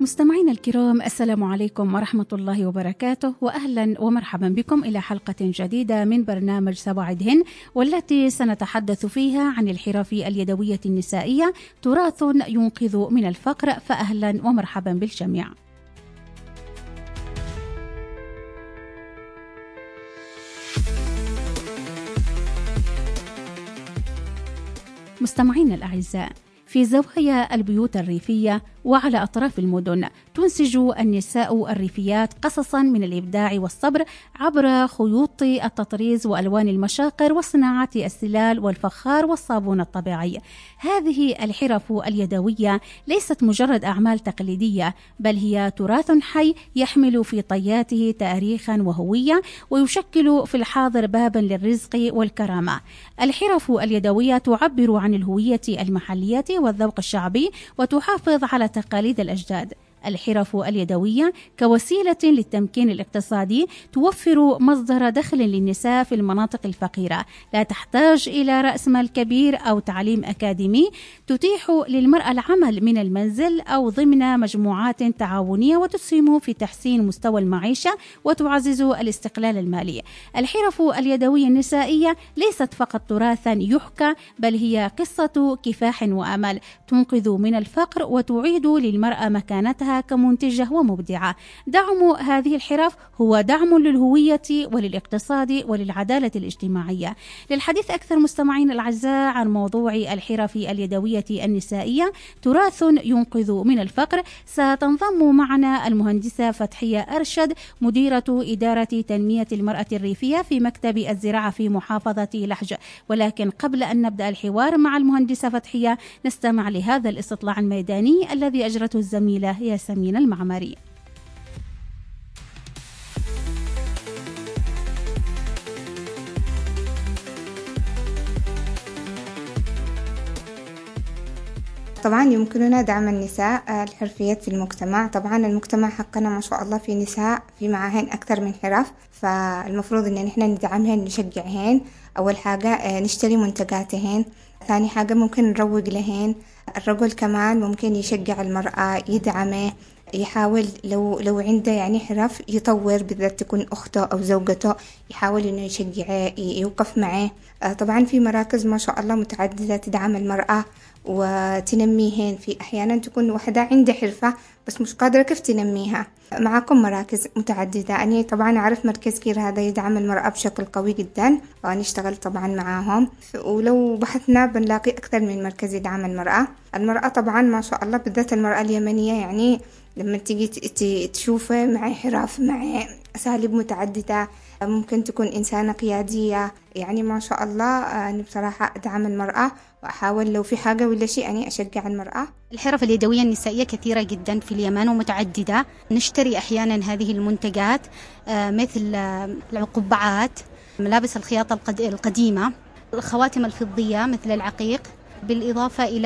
مستمعينا الكرام، السلام عليكم ورحمة الله وبركاته، وأهلا ومرحبا بكم إلى حلقة جديدة من برنامج سواعدهن، والتي سنتحدث فيها عن الحرف اليدوية النسائية، تراث ينقذ من الفقر. فأهلا ومرحبا بالجميع. مستمعينا الأعزاء، في زوايا البيوت الريفية وعلى أطراف المدن تنسج النساء الريفيات قصصا من الإبداع والصبر عبر خيوط التطريز وألوان المشاقر وصناعات السلال والفخار والصابون الطبيعي. هذه الحرف اليدوية ليست مجرد أعمال تقليدية، بل هي تراث حي يحمل في طياته تاريخا وهوية، ويشكل في الحاضر بابا للرزق والكرامة. الحرف اليدوية تعبر عن الهوية المحلية والذوق الشعبي، وتحافظ على تقاليد الأجداد. الحرف اليدوية كوسيلة للتمكين الاقتصادي توفر مصدر دخل للنساء في المناطق الفقيرة، لا تحتاج إلى رأس مال كبير أو تعليم أكاديمي، تتيح للمرأة العمل من المنزل أو ضمن مجموعات تعاونية، وتسهم في تحسين مستوى المعيشة وتعزز الاستقلال المالي. الحرف اليدوية النسائية ليست فقط تراثا يحكى، بل هي قصة كفاح وأمل تنقذ من الفقر وتعيد للمرأة مكانتها كمنتجة ومبدعة. دعم هذه الحرف هو دعم للهوية وللاقتصاد وللعدالة الاجتماعية. للحديث أكثر مستمعين الأعزاء عن موضوع الحرف اليدوية النسائية تراث ينقذ من الفقر، ستنضم معنا المهندسة فتحية أرشد، مديرة إدارة تنمية المرأة الريفية في مكتب الزراعة في محافظة لحج. ولكن قبل أن نبدأ الحوار مع المهندسة فتحية، نستمع لهذا الاستطلاع الميداني الذي أجرته الزميلة ياسمين المعمري. طبعا يمكننا دعم النساء الحرفيات في المجتمع. طبعا المجتمع حقنا ما شاء الله في نساء في معاهن أكثر من حرف، فالمفروض إن نحن ندعمهن نشجعهن. أول حاجة نشتري منتجاتهن، ثاني حاجة ممكن نروج لهن. الرجل كمان ممكن يشجع المرأة، يدعمه، يحاول لو عنده يعني حرف يطور، بالذات تكون أخته أو زوجته، يحاول إنه يشجعه، يوقف معه. طبعا في مراكز ما شاء الله متعددة تدعم المرأة وتنميهن. في أحيانا تكون وحدة عندها حرفة بس مش قادرة كيف تنميها. معكم مراكز متعددة، أنا طبعا أعرف مركز كير هذا يدعم المرأة بشكل قوي جدا، ونشتغل طبعا معاهم. ولو بحثنا بنلاقي أكثر من مركز يدعم المرأة طبعا ما شاء الله، بالذات المرأة اليمنية. يعني لما تيجي تشوفه مع حرف، مع أساليب متعددة، ممكن تكون إنسانة قيادية. يعني ما شاء الله أنا بصراحة أدعم المرأة، وأحاول لو في حاجة ولا شيء أني أشجع المرأة. الحرف اليدوية النسائية كثيرة جدا في اليمن ومتعددة. نشتري أحيانا هذه المنتجات مثل القبعات، ملابس الخياطة القديمة، الخواتم الفضية مثل العقيق، بالإضافة إلى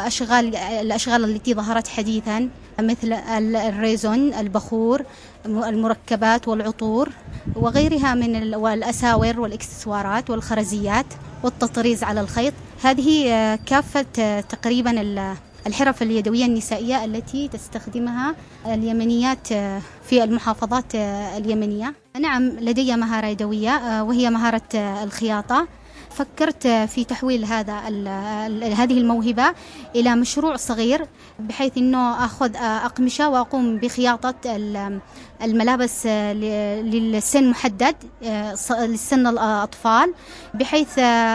الأشغال التي ظهرت حديثا مثل الريزون، البخور، المركبات والعطور وغيرها من والأساور والإكسسوارات والخرزيات والتطريز على الخيط. هذه كافة تقريبا الحرف اليدوية النسائية التي تستخدمها اليمنيات في المحافظات اليمنية. نعم، لدي مهارة يدوية وهي مهارة الخياطة. فكرت في تحويل هذه الموهبة إلى مشروع صغير، بحيث أنه أخذ أقمشة وأقوم بخياطة الملابس للسن محدد، للسن الأطفال، بحيث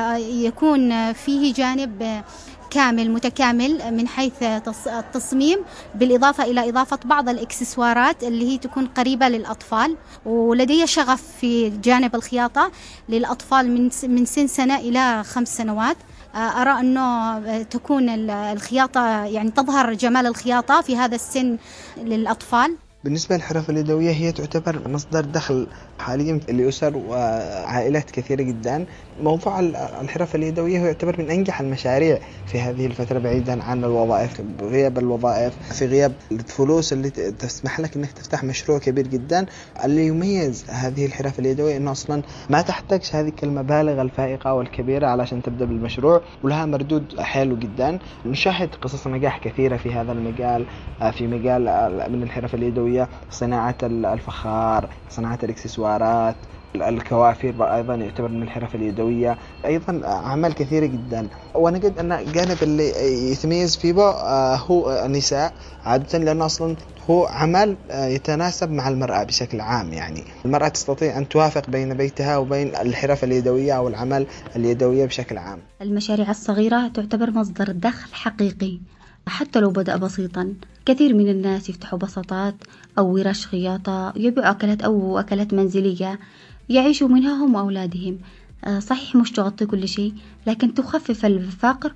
يكون فيه جانب كامل متكامل من حيث التصميم، بالإضافة إلى إضافة بعض الإكسسوارات اللي هي تكون قريبة للأطفال. ولدي شغف في جانب الخياطة للأطفال من سنة إلى 5 سنوات. أرى أنه تكون الخياطة يعني تظهر جمال الخياطة في هذا السن للأطفال. بالنسبة للحرف اليدوية هي تعتبر مصدر دخل حاليا لأسر وعائلات كثيرة جدا. موضوع الحرف اليدوية هو يعتبر من أنجح المشاريع في هذه الفترة، بعيدا عن الوظائف، غياب الوظائف، في غياب الفلوس اللي تسمح لك أنك تفتح مشروع كبير جدا. اللي يميز هذه الحرف اليدوية أنه أصلا ما تحتاج هذه المبالغ الفائقة والكبيرة علشان تبدأ بالمشروع، ولها مردود حلو جدا. نشاهد قصص نجاح كثيرة في هذا المجال، في مجال من الحرف اليدوية، صناعة الفخار، صناعة الإكسسوارات، الكوافير أيضا يعتبر من الحرف اليدوية، أيضا أعمال كثيرة جدا. ونجد أن الجانب اللي يتميز فيه هو النساء عادة، لأنه أصلا هو عمل يتناسب مع المرأة بشكل عام. يعني المرأة تستطيع أن توافق بين بيتها وبين الحرف اليدوية أو العمل اليدوية بشكل عام. المشاريع الصغيرة تعتبر مصدر دخل حقيقي حتى لو بدأ بسيطا. كثير من الناس يفتحوا بساطات أو ورش خياطة، يبيعوا أكلات أو أكلات منزلية يعيشوا منها هم وأولادهم. صحيح مش تغطي كل شيء، لكن تخفف الفقر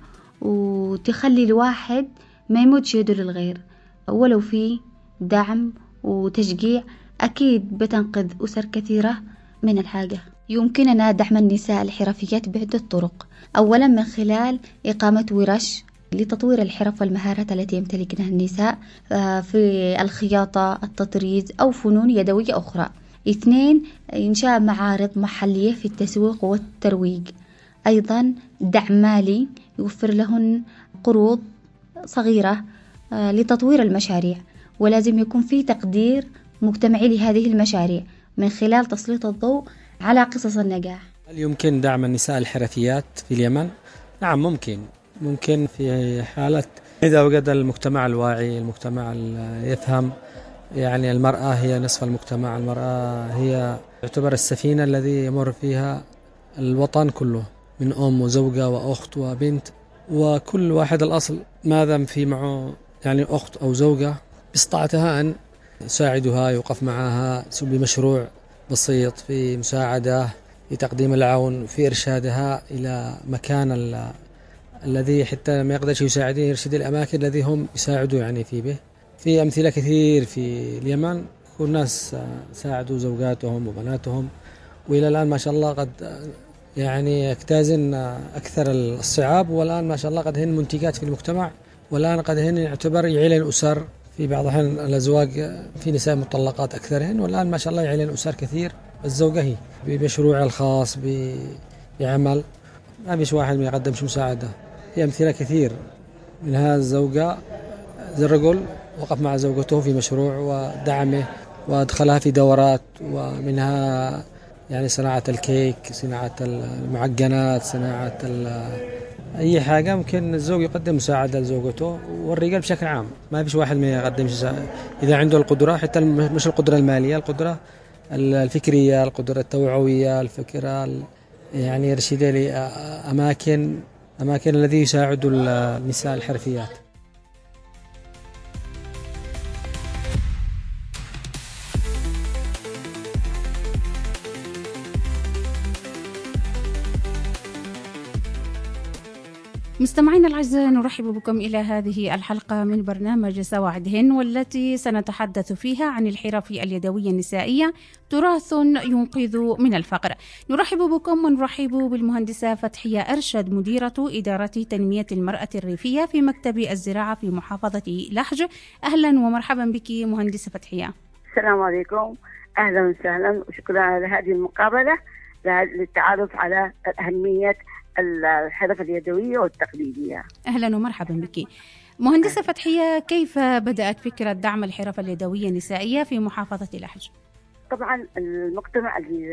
وتخلي الواحد ما يمدش يده للغير. ولو في دعم وتشجيع أكيد بتنقذ أسر كثيرة من الحاجة. يمكننا دعم النساء الحرفيات بعدة طرق. أولا من خلال إقامة ورش لتطوير الحرف والمهارات التي يمتلكها النساء في الخياطة، التطريز أو فنون يدوية أخرى. 2 إنشاء معارض محلية في التسويق والترويج. أيضا دعم مالي يوفر لهن قروض صغيرة لتطوير المشاريع. ولازم يكون في تقدير مجتمعي لهذه المشاريع من خلال تسليط الضوء على قصص النجاح. هل يمكن دعم النساء الحرفيات في اليمن؟ نعم ممكن في حالة إذا وجد المجتمع الواعي، المجتمع يفهم يعني المرأة هي نصف المجتمع، المرأة هي تعتبر السفينة الذي يمر فيها الوطن كله، من أم وزوجة وأخت وبنت، وكل واحد الأصل ماذا في معه يعني أخت أو زوجة باستطاعتها أن يساعدها، يوقف معها بمشروع بسيط، في مساعدة، في تقديم العون، في إرشادها إلى مكان الذي حتى ما يقدرش يساعدين يرشد الأماكن الذي هم يساعدوا يعني فيه به. في أمثلة كثير في اليمن كل ناس ساعدوا زوجاتهم وبناتهم، وإلى الآن ما شاء الله قد يعني اجتازن أكثر الصعاب، والآن ما شاء الله قد هن منتجات في المجتمع، والآن قد هن يعتبر يعلن أسر. في بعض الأحيان الأزواج في نساء مطلقات أكثرهن، والآن ما شاء الله يعلن أسر كثير. الزوجة هي بمشروع الخاص بعمل، ما فيش واحد ما يقدمش مساعدة. في أمثلة كثير من هذا الزوجة، الرجل وقف مع زوجته في مشروع ودعمه وادخلها في دورات، ومنها يعني صناعة الكيك، صناعة المعجنات، صناعة أي حاجة ممكن الزوج يقدم مساعدة لزوجته، والرجال بشكل عام ما فيش واحد ما يقدمش إذا عنده القدرة، حتى مش القدرة المالية، القدرة الفكرية، القدرة التوعوية، الفكرة يعني يرشد لي أماكن الذي يساعد النساء الحرفيات. مستمعينا الأعزاء، نرحب بكم إلى هذه الحلقة من برنامج سواعدهن، والتي سنتحدث فيها عن الحرف اليدوية النسائية، تراث ينقذ من الفقر. نرحب بكم ونرحب بالمهندسة فتحية أرشد، مديرة إدارة تنمية المرأة الريفية في مكتب الزراعة في محافظة لحج. أهلا ومرحبا بك مهندسة فتحية. السلام عليكم، أهلا وسهلا، وشكرا على هذه المقابلة للتعرف على أهمية الحرف اليدوية والتقليدية. أهلا ومرحبا بك مهندسة فتحية. كيف بدأت فكرة دعم الحرف اليدوية النسائية في محافظة لحج؟ طبعا المجتمع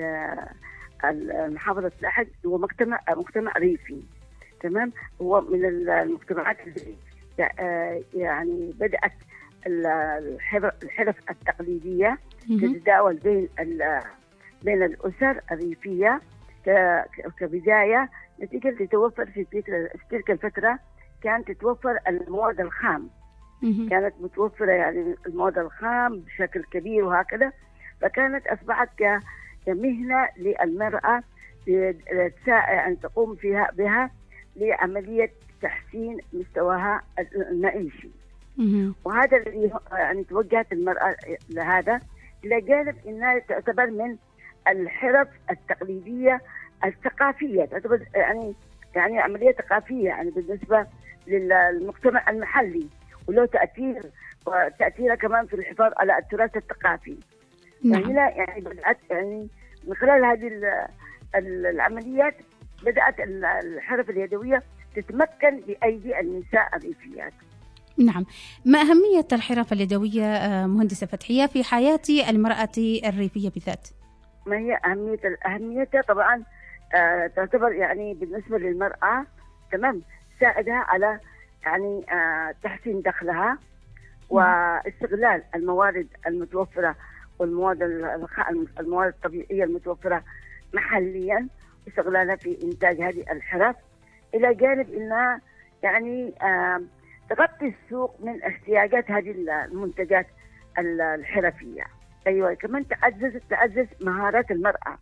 محافظة لحج هو مجتمع ريفي، تمام. هو من المجتمعات اللي يعني بدأت الحرف التقليدية تتداول بين الأسر الريفية كبداية، نتيجة لتوفر في تلك الفترة كانت تتوفر المواد الخام، كانت متوفرة يعني المواد الخام بشكل كبير وهكذا، فكانت أصبحت كمهنة للمرأة أن تقوم بها لعملية تحسين مستواها المعيشي. وهذا الذي يعني توجهت المرأة لهذا، إلى جانب أنها تعتبر من الحرف التقليدية الثقافية، تعتبر يعني عملية ثقافية يعني بالنسبة للمجتمع المحلي، وله تأثيرها كمان في الحفاظ على التراث الثقافي. هنا يعني بدأت يعني من خلال هذه العمليات بدأت الحرف اليدوية تتمكن بأيدي النساء الريفيات. نعم، ما أهمية الحرف اليدوية مهندسة فتحية في حياة المرأة الريفية بالذات؟ ما هي أهميتها؟ طبعا تعتبر يعني بالنسبة للمرأة تمام ساعدها على يعني تحسين دخلها واستغلال الموارد المتوفرة والمواد الموارد الطبيعية المتوفرة محليا، استغلالها في إنتاج هذه الحرف، إلى جانب أنها يعني تغطي السوق من احتياجات هذه المنتجات الحرفية. أيوة، كمان تعزز مهارات المرأة،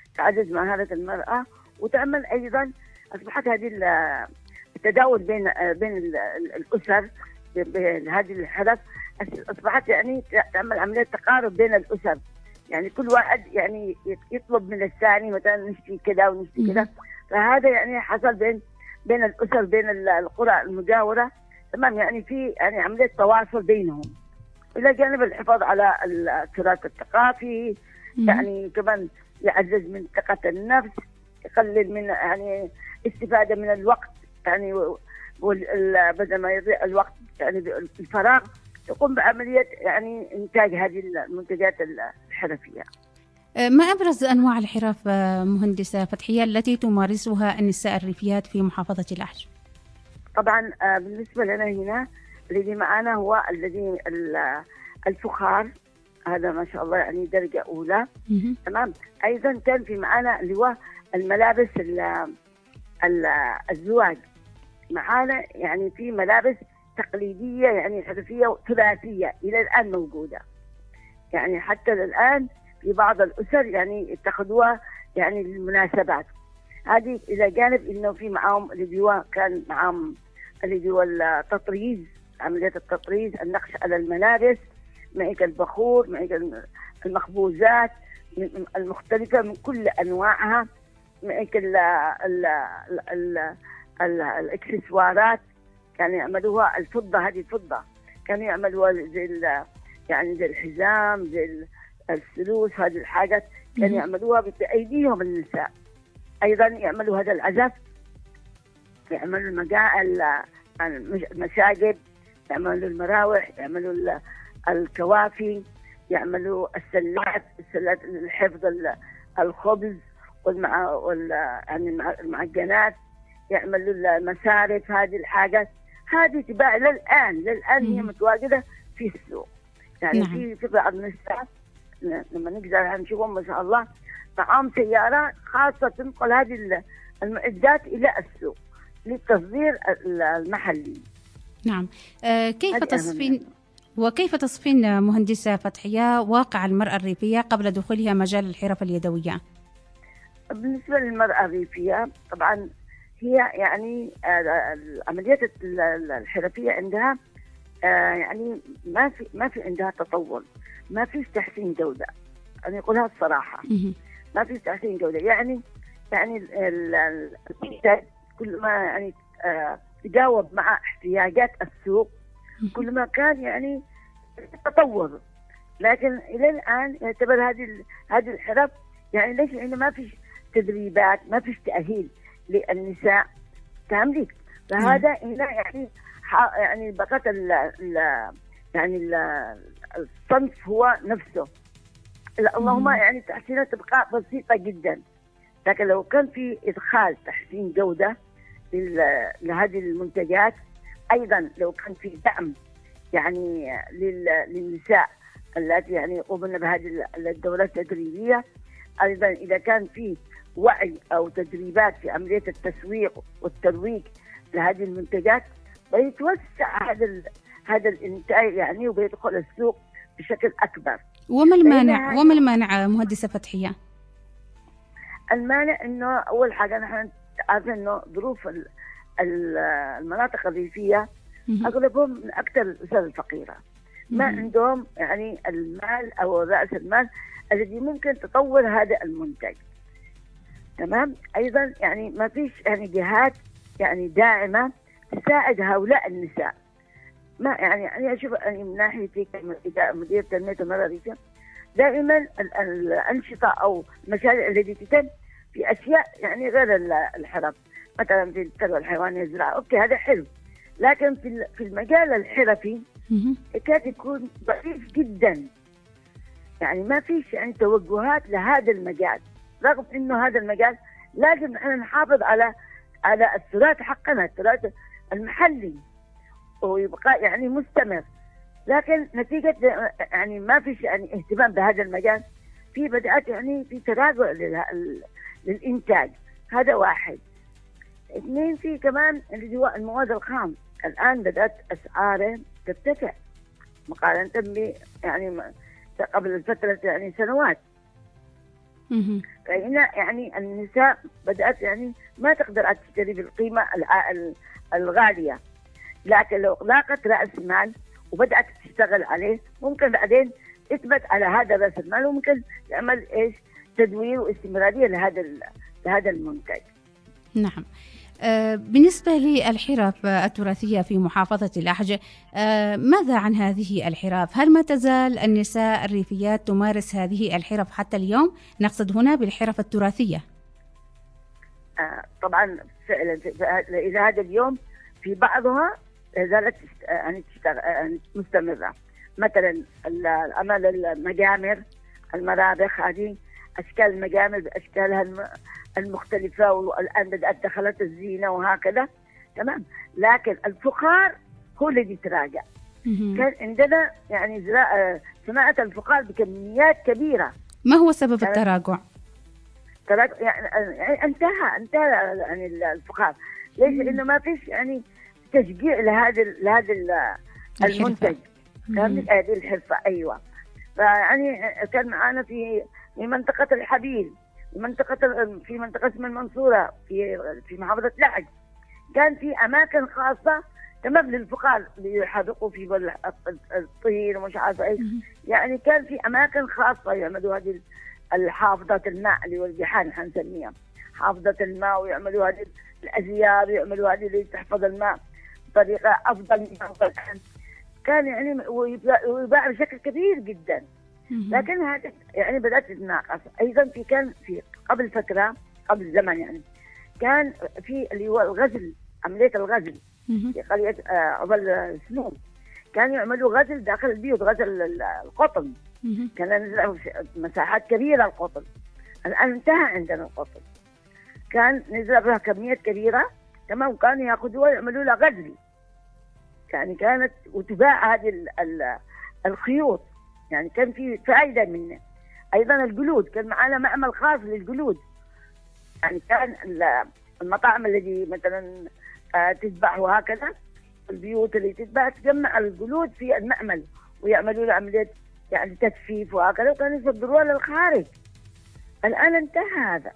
وتعمل أيضا أصبحت هذه التداول بين الأسر بهذه الحرف، أصبحت يعني تعمل عملية تقارب بين الأسر، يعني كل واحد يعني يطلب من الثاني مثلا نشتري كذا ونشتري كذا، فهذا يعني حصل بين الأسر بين القرى المجاورة تمام، يعني في يعني عملية تواصل بينهم، إلى جانب الحفاظ على التراث الثقافي. يعني كمان يعزز من ثقة النفس، يقلل من يعني استفادة من الوقت، يعني بدل ما يضيع الوقت يعني الفراغ، تقوم بعملية يعني إنتاج هذه المنتجات الحرفية. ما أبرز أنواع الحرف مهندسة فتحية التي تمارسها النساء الريفيات في محافظة الأحج؟ طبعا بالنسبة لنا هنا الذي معنا هو الذي الفخار، هذا ما شاء الله يعني درجة أولى تمام. أيضا كان في معنا اللي هو الملابس الزواج، معنا يعني في ملابس تقليدية يعني حرفية ثلاثية إلى الآن موجودة، يعني حتى الآن في بعض الأسر يعني اتخذوها يعني للمناسبات هذه، إلى جانب إنه في معهم اللي هو كان معهم اللي هو التطريز، عملية التطريز، النقش على الملابس، معك البخور، معك المخبوزات المختلفة من كل أنواعها، معك الإكسسوارات، كانوا يعملوها الفضة، هذه الفضة كانوا يعملوها زي يعني زي الحزام، زي السلوس، هذه الحاجات كانوا يعملوها بأيديهم النساء. أيضا يعملوا هذا العزف، يعملوا المشاقب، يعملوا المراوح، يعملوا الكوافي، يعملوا السلات لحفظ الخبز يعني المعجنات، يعملوا المسارف، هذه الحاجات هذه تباع للآن هي متواجدة في السوق، يعني في بعض النساء لما نقدر نشوفهم ما شاء الله معهم سيارة خاصة تنقل هذه المعدات إلى السوق للتصدير المحلي. نعم، كيف تصفين مهندسة فتحية واقع المرأة الريفية قبل دخولها مجال الحرف اليدوية؟ بالنسبة للمرأة الريفية طبعا هي يعني عمليات الحرفية عندها يعني ما في عندها تطور، ما في تحسين جودة، أنا أقولها الصراحة، ما في تحسين جودة، يعني المنتج كل ما يعني تجاوب مع احتياجات السوق كل ما كان يعني تطور، لكن إلى الآن يعتبر هذه الحرف يعني ليش؟ لأنه ما فيش تدريبات، ما فيش تأهيل للنساء تملك، فهذا هنا يعني بقت يعني الصنف هو نفسه، اللهم يعني تحسينها تبقى بسيطة جدا، لكن لو كان في إدخال تحسين جودة لهذه المنتجات، أيضا لو كان في دعم يعني للنساء التي يعني يقومن بهذه الدورات التدريبية، أيضا إذا كان في وعي أو تدريبات في عملية التسويق والترويج لهذه المنتجات، بيتوسع هذا الإنتاج يعني وبيدخل السوق بشكل أكبر. وما المانع مهندسة فتحية؟ المانع إنه أول حاجة نحن عارفين إنه ظروف المناطق الريفية أغلبهم من أكثر الأسر الفقيرة، ما عندهم يعني المال أو رأس المال الذي ممكن تطور هذا المنتج. تمام. أيضا يعني ما فيش يعني جهات يعني داعمة تساعد هؤلاء النساء. ما يعني أشوف يعني من ناحيتي كمدير تنمية المرأة الريفية دائما الأنشطة أو المشاريع التي تتم في أشياء يعني غير الحرف، مثلا في الثروة الحيوانية الزراعة، أوكي هذا حلو، لكن في المجال الحرفي كاد يكون ضعيف جدا، يعني ما فيش يعني توجهات لهذا المجال، رغم إنه هذا المجال لازم نحن نحافظ على التراث حقنا، التراث المحلي، ويبقى يعني مستمر، لكن نتيجة يعني ما فيش يعني اهتمام بهذا المجال، في بدأت يعني في تراجع للإنتاج. هذا واحد. اثنين، في كمان اللي هو المواد الخام، الآن بدأت أسعاره ترتفع مقارنة ب يعني قبل الفترة يعني سنوات. فهنا يعني النساء بدأت يعني ما تقدر تشتري بالقيمة الغالية، لكن لو لاقت رأس مال وبدأت تشتغل عليه ممكن بعدين تثبت على هذا رأس المال، وممكن تعمل إيش تدوير واستمرارية لهذا المنتج. نعم. بالنسبة للحرف التراثية في محافظة الأحج، ماذا عن هذه الحرف؟ هل ما تزال النساء الريفيات تمارس هذه الحرف حتى اليوم؟ نقصد هنا بالحرف التراثية. طبعا فعلا إلى هذا اليوم في بعضها زالت يعني مستمرة، مثلا العمل المجامر، المرابخ، هذه أشكال المجامر بأشكالها المختلفة، والآن بدأت دخلت الزينة وهكذا. تمام. لكن الفخار هو الذي تراجع. كان عندنا يعني صناعة الفخار بكميات كبيرة. ما هو سبب التراجع؟ يعني انتهى يعني الفخار. ليش؟ لأنه ما فيش يعني تشجيع لهذا المنتج، هذه الحرفة. أيوة. فيعني كان معنا في منطقة الحبيل، في منطقة اسمها المنصورة في محافظة الأحج، كان في أماكن خاصة تمام للفخار اللي يحرقوا في الطين ومش عارفة إيش. يعني كان في أماكن خاصة يعملوا هذه الحافظات الماء اللي هو الجحان حنسميها حافظة الماء، ويعملوا هذه الأزيار، ويعملوا هذه اللي تحفظ الماء بطريقة أفضل من الآن. كان يعني ويباع بشكل كبير جدا، لكن هذا يعني بدأت تتناقص. أيضا كان في قبل زمن يعني كان في اللي هو الغزل، عملية الغزل في قرية عبل سلوم، كانوا يعملوا غزل داخل البيوت، غزل القطن، كان نزرع مساحات كبيرة القطن. الآن انتهى عندنا القطن، كان نزرع فيها كميات كبيرة. تمام. كانوا يأخذوها ويعملوا لها غزل، يعني كانت وتباع هذه الخيوط، يعني كان في فائدة منه. أيضا الجلود، كان معنا معمل خاص للجلود، يعني كان المطاعم التي مثلا تذبح وهكذا، البيوت اللي تذبح تجمع الجلود في المعمل ويعملوا له عملية يعني تجفيف وهكذا، وكانوا يصدروها للخارج. الآن انتهى هذا.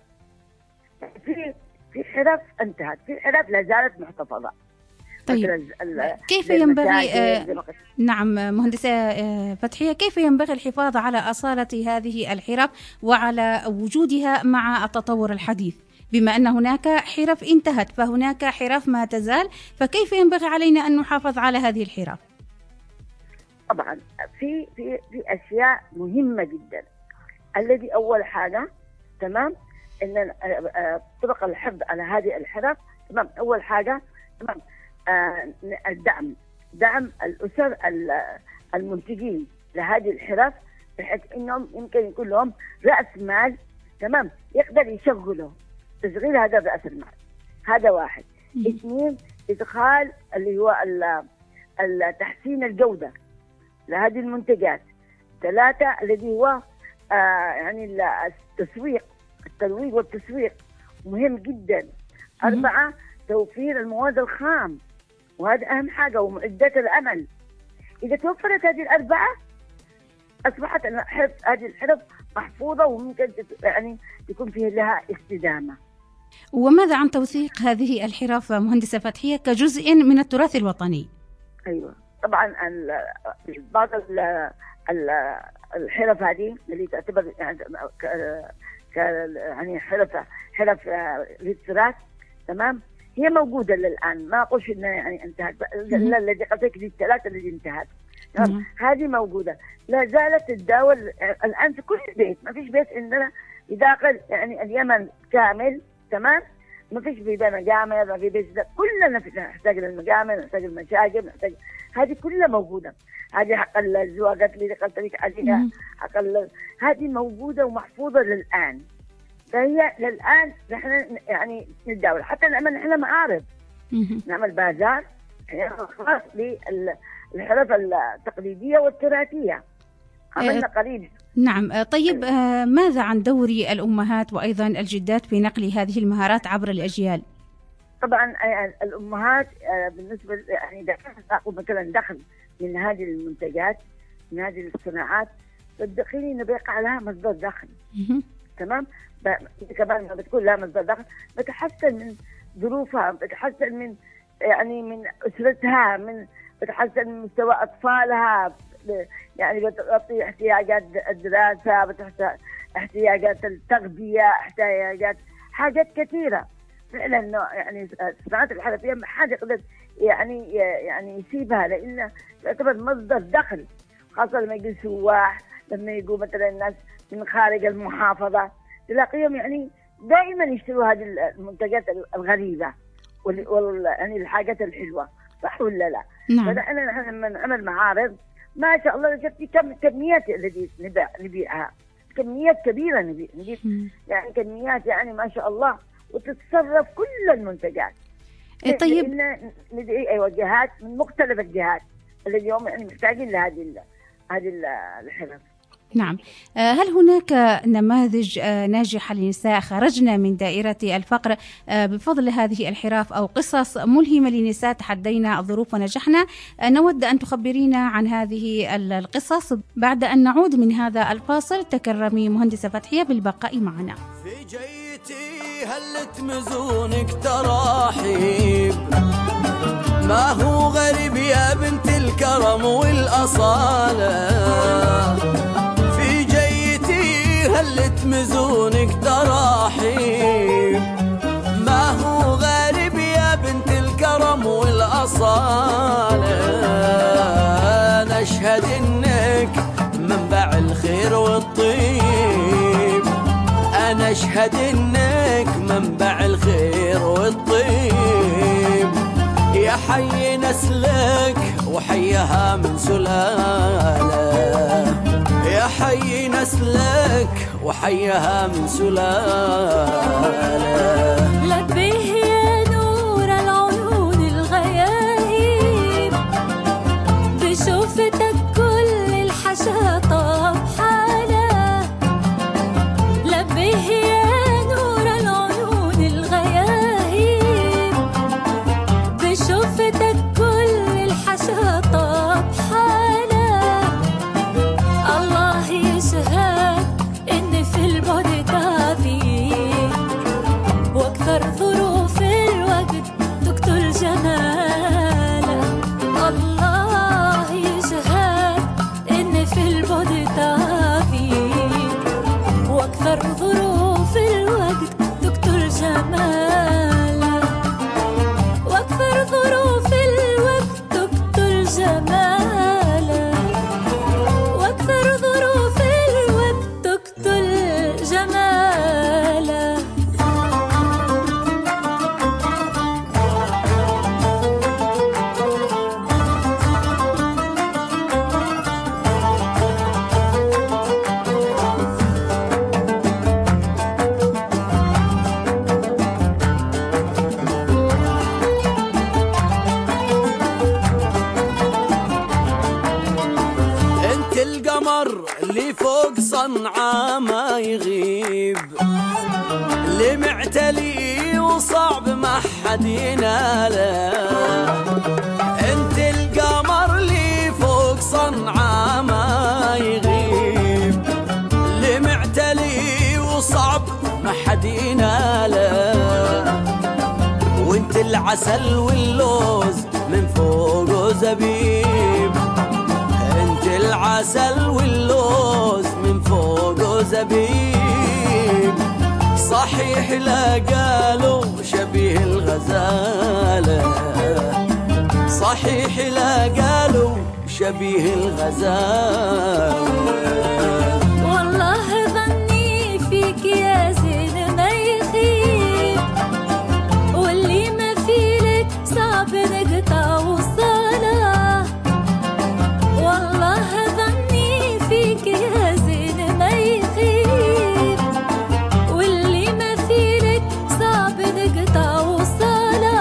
في حرف انتهت، في حرف لا زالت محتفظة. طيب كيف ينبغي نعم مهندسة فتحية، كيف ينبغي الحفاظ على أصالة هذه الحرف وعلى وجودها مع التطور الحديث، بما أن هناك حرف انتهت فهناك حرف ما تزال، فكيف ينبغي علينا أن نحافظ على هذه الحرف؟ طبعا في أشياء مهمة جدا. الذي أول حاجة تمام إن طرق الحفظ على هذه الحرف. تمام. أول حاجة تمام دعم الأسر المنتجين لهذه الحرف، بحيث إنهم يمكن يكون لهم رأس مال تمام يقدر يشغله، تشغيل هذا رأس المال. هذا واحد. اثنين، إدخال اللي هو تحسين الجودة لهذه المنتجات. ثلاثة، الذي هو يعني الترويج والتسويق مهم جدا. أربعة، توفير المواد الخام، وهذا أهم حاجة، ومعدات العمل. إذا توفرت هذه الأربعة أصبحت هذه الحرف محفوظة، وممكن يعني تكون فيه لها استدامة. وماذا عن توثيق هذه الحرف مهندسة فتحية كجزء من التراث الوطني؟ ايوه طبعا بعض الحرف هذه اللي تعتبر يعني حرف الاتصالات، تمام، هي موجوده للان، ما اقولش انها يعني انتهت، الذي قلت لك الثلاثه اللي انتهت هذه موجوده، لا زالت تتداول الان في كل بيت، ما فيش بيت عندنا يداخل يعني اليمن كامل، تمام، ما فيش بيبان مجامع، ما في بيت، كلنا نحتاج للمجامع، نحتاج المشاجر، نحتاج، هذه كلها موجوده، هذه حق الزواجات اللي قلت لك عليها، حق هذه موجوده ومحفوظه للان، فهي للان نحن يعني نتداول، حتى نعمل معارض، نعمل بازار خاص بالحرف التقليديه والتراثيه، عملنا قريب. نعم، طيب ماذا عن دور الأمهات وأيضا الجدات في نقل هذه المهارات عبر الأجيال؟ طبعا الأمهات بالنسبة يعني تأخذ مثلا دخل من هذه المنتجات، من هذه الصناعات، صدقيني إنه بيقع لها مصدر دخل، تمام، كمان ما بتكون لها مصدر دخل بتحسن من ظروفها، بتحسن من يعني من أسرتها، بتحسن من مستوى أطفالها، يعني بتغطي احتياجات الدراسة، بتحسن احتياجات التغذية، حاجات كثيرة فعلا. يعني الصناعات الحرفية ما حد يقدر يعني يسيبها، لأنها تعتبر مصدر دخل، خاصة لما يجي سواح، لما يجوا مثلا الناس من خارج المحافظة تلاقيهم يعني دائما يشتروا هذه المنتجات الغريبة يعني الحاجات الحلوة، صح ولا لا؟ نعم. فنحن لما نعمل معارض ما شاء الله شفتي كميات التي نبيعها، كميات كبيرة نبيع يعني كميات يعني ما شاء الله، وتتصرف كل المنتجات. طيب ندعي أيوة جهات من مختلف الجهات اللي اليوم يعني محتاجين لهذه الحرف. نعم، هل هناك نماذج ناجحة لنساء خرجنا من دائرة الفقر بفضل هذه الحرف، أو قصص ملهمة لنساء تحدينا الظروف ونجحنا؟ نود أن تخبرينا عن هذه القصص بعد أن نعود من هذا الفاصل. تكرمي مهندسة فتحية بالبقاء معنا. في جيتي هلت مزونك تراحيب، ما هو غريب يا بنت الكرم والأصالة، هلت مزونك تراحيب، ما هو غريب يا بنت الكرم والأصالة، نشهد إنك منبع الخير والطيب، أنا أشهد إنك منبع الخير والطيب، يا حي نسلك وحيها من سلالة، يا حي نسلك وحيها من سلالة. لبيه يا نور العيون الغياهب، بشوفتك كل الحشاطة بحالة، لبيه يا نور العيون الغياهب، بشوفتك كل الحشاطة بحالة، الله يشهد إن في البعد تعذيب، واكثر ظروف الوقت تقتل جماله، الله يشهد إن في البعد تعذيب، واكثر ظروف الوقت تقتل جماله، واكثر ظروف الوقت تقتل جماله، واكثر ظروف الوقت تقتل جماله. انت القمر اللي فوق صنعاء ما يغيب، اللي معتلي وصعب ما حد يناله، انت القمر اللي فوق صنعاء ما يغيب، اللي معتلي وصعب ما حد يناله، وانت العسل واللوز من فوق زبيب، انت العسل واللوز من فوق زبيب. صحيح لا قالوا شبيه الغزالة، صحيح لا قالوا شبيه الغزالة. والله ظني فيك يا زين ما يخيب، واللي ما فيلك صعب نقطع وصله. والله ظني فيك يا زين ما يخيب، واللي ما فيلك صعب نقطع وصله.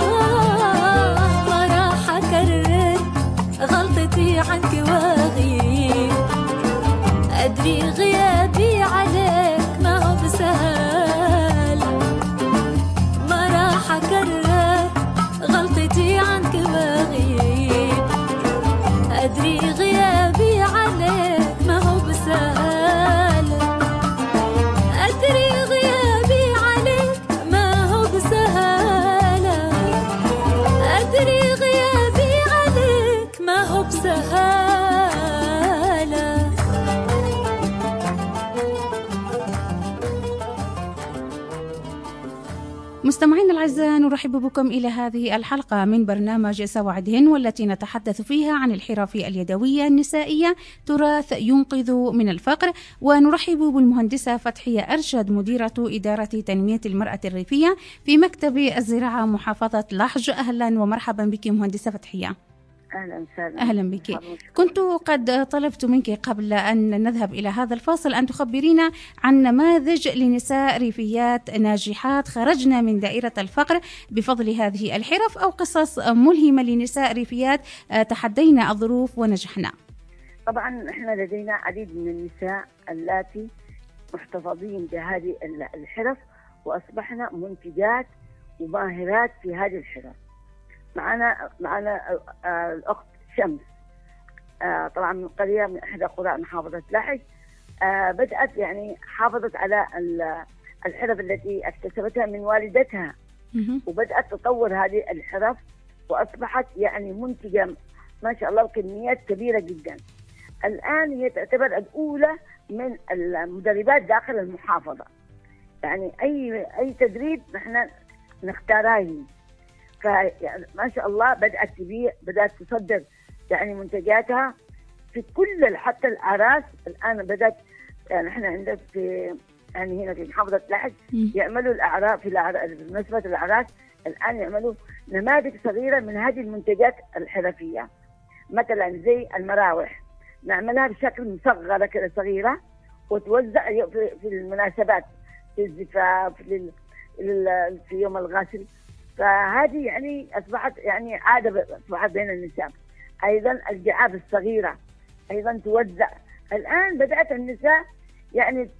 ما راح أكرر غلطتي عنك واغيب، أدري غيابي عليك ما هو بسهل. ما راح أكرر غلطتي عنك واغيب، أدري غيابي عليك ما هو بسهل. أدري غيابي عليك ما هو بسهل، أدري غيابي عليك ما هو بسهل. مستمعينا الأعزاء، نرحب بكم إلى هذه الحلقة من برنامج سواعدهن، والتي نتحدث فيها عن الحرف اليدوية النسائية تراث ينقذ من الفقر. ونرحب بالمهندسة فتحية أرشد، مديرة إدارة تنمية المرأة الريفية في مكتب الزراعة محافظة لحج. أهلا ومرحبا بك مهندسة فتحية. أهلا وسهلا. أهلا بك. كنت قد طلبت منك قبل أن نذهب إلى هذا الفاصل أن تخبرينا عن نماذج لنساء ريفيات ناجحات خرجنا من دائرة الفقر بفضل هذه الحرف، أو قصص ملهمة لنساء ريفيات تحدينا الظروف ونجحنا. طبعا احنا لدينا عديد من النساء اللاتي محتفظين بهذه الحرف وأصبحنا منتجات وماهرات في هذه الحرف. معنا الأخت شمس، طبعا من قرية من إحدى قرى محافظة لحج. بدأت يعني حافظت على الحرف التي اكتسبتها من والدتها، وبدأت تطور هذه الحرف وأصبحت يعني منتجة ما شاء الله بكميات كبيرة جدا. الآن هي تعتبر الأولى من المدربات داخل المحافظة، يعني أي تدريب نحن نختارها هي. فما شاء الله بدأت تبيع، بدأت تصدر يعني منتجاتها في كل حتى الأعراس. الآن بدأت يعني احنا عندنا في يعني هنا في محافظة لحج يعملوا الأعراس في مناسبة الأعراس. الآن يعملوا نماذج صغيرة من هذه المنتجات الحرفية، مثلا زي المراوح نعملها بشكل مصغرة كده صغيرة وتوزع في المناسبات، في الزفاف، في يوم الغسل. فهذه يعني أصبحت يعني عادة أصبحت بين النساء. أيضا الجعاب الصغيرة أيضا توزع. الآن بدأت النساء يعني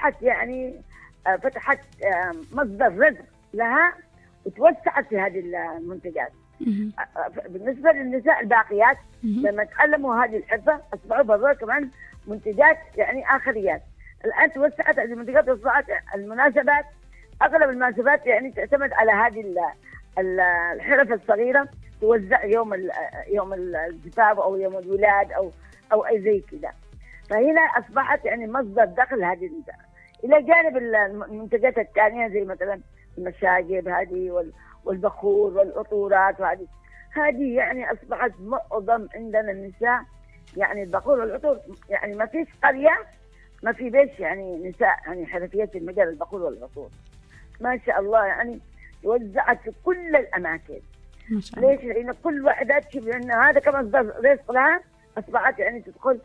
فتحت مصدر رزق لها وتوسعت في هذه المنتجات. بالنسبة للنساء الباقيات لما تعلموا هذه الحرفة أصبحوا برضو كمان منتجات يعني آخريات. الآن توسعت هذه المنتجات وأصبحت المناسبات، أغلب المناسبات يعني تعتمد على هذه الحرف الصغيرة، توزع يوم الزفاف أو يوم الولاد أو أي زي كذا. فهنا أصبحت يعني مصدر دخل هذه النساء، إلى جانب المنتجات الثانية زي مثلا المشاجب هذه والبخور والعطورات، هذه يعني أصبحت معظم عندنا النساء. يعني البخور والعطور يعني ما فيش قرية ما في بيش يعني نساء يعني حرفيات في مجال البخور والعطور ما شاء الله، يعني توزعت في كل الأماكن. ليش؟ لأن كل واحدة تشوف أن هذا كمصدر رزق لها، أصبحت يعني تدخل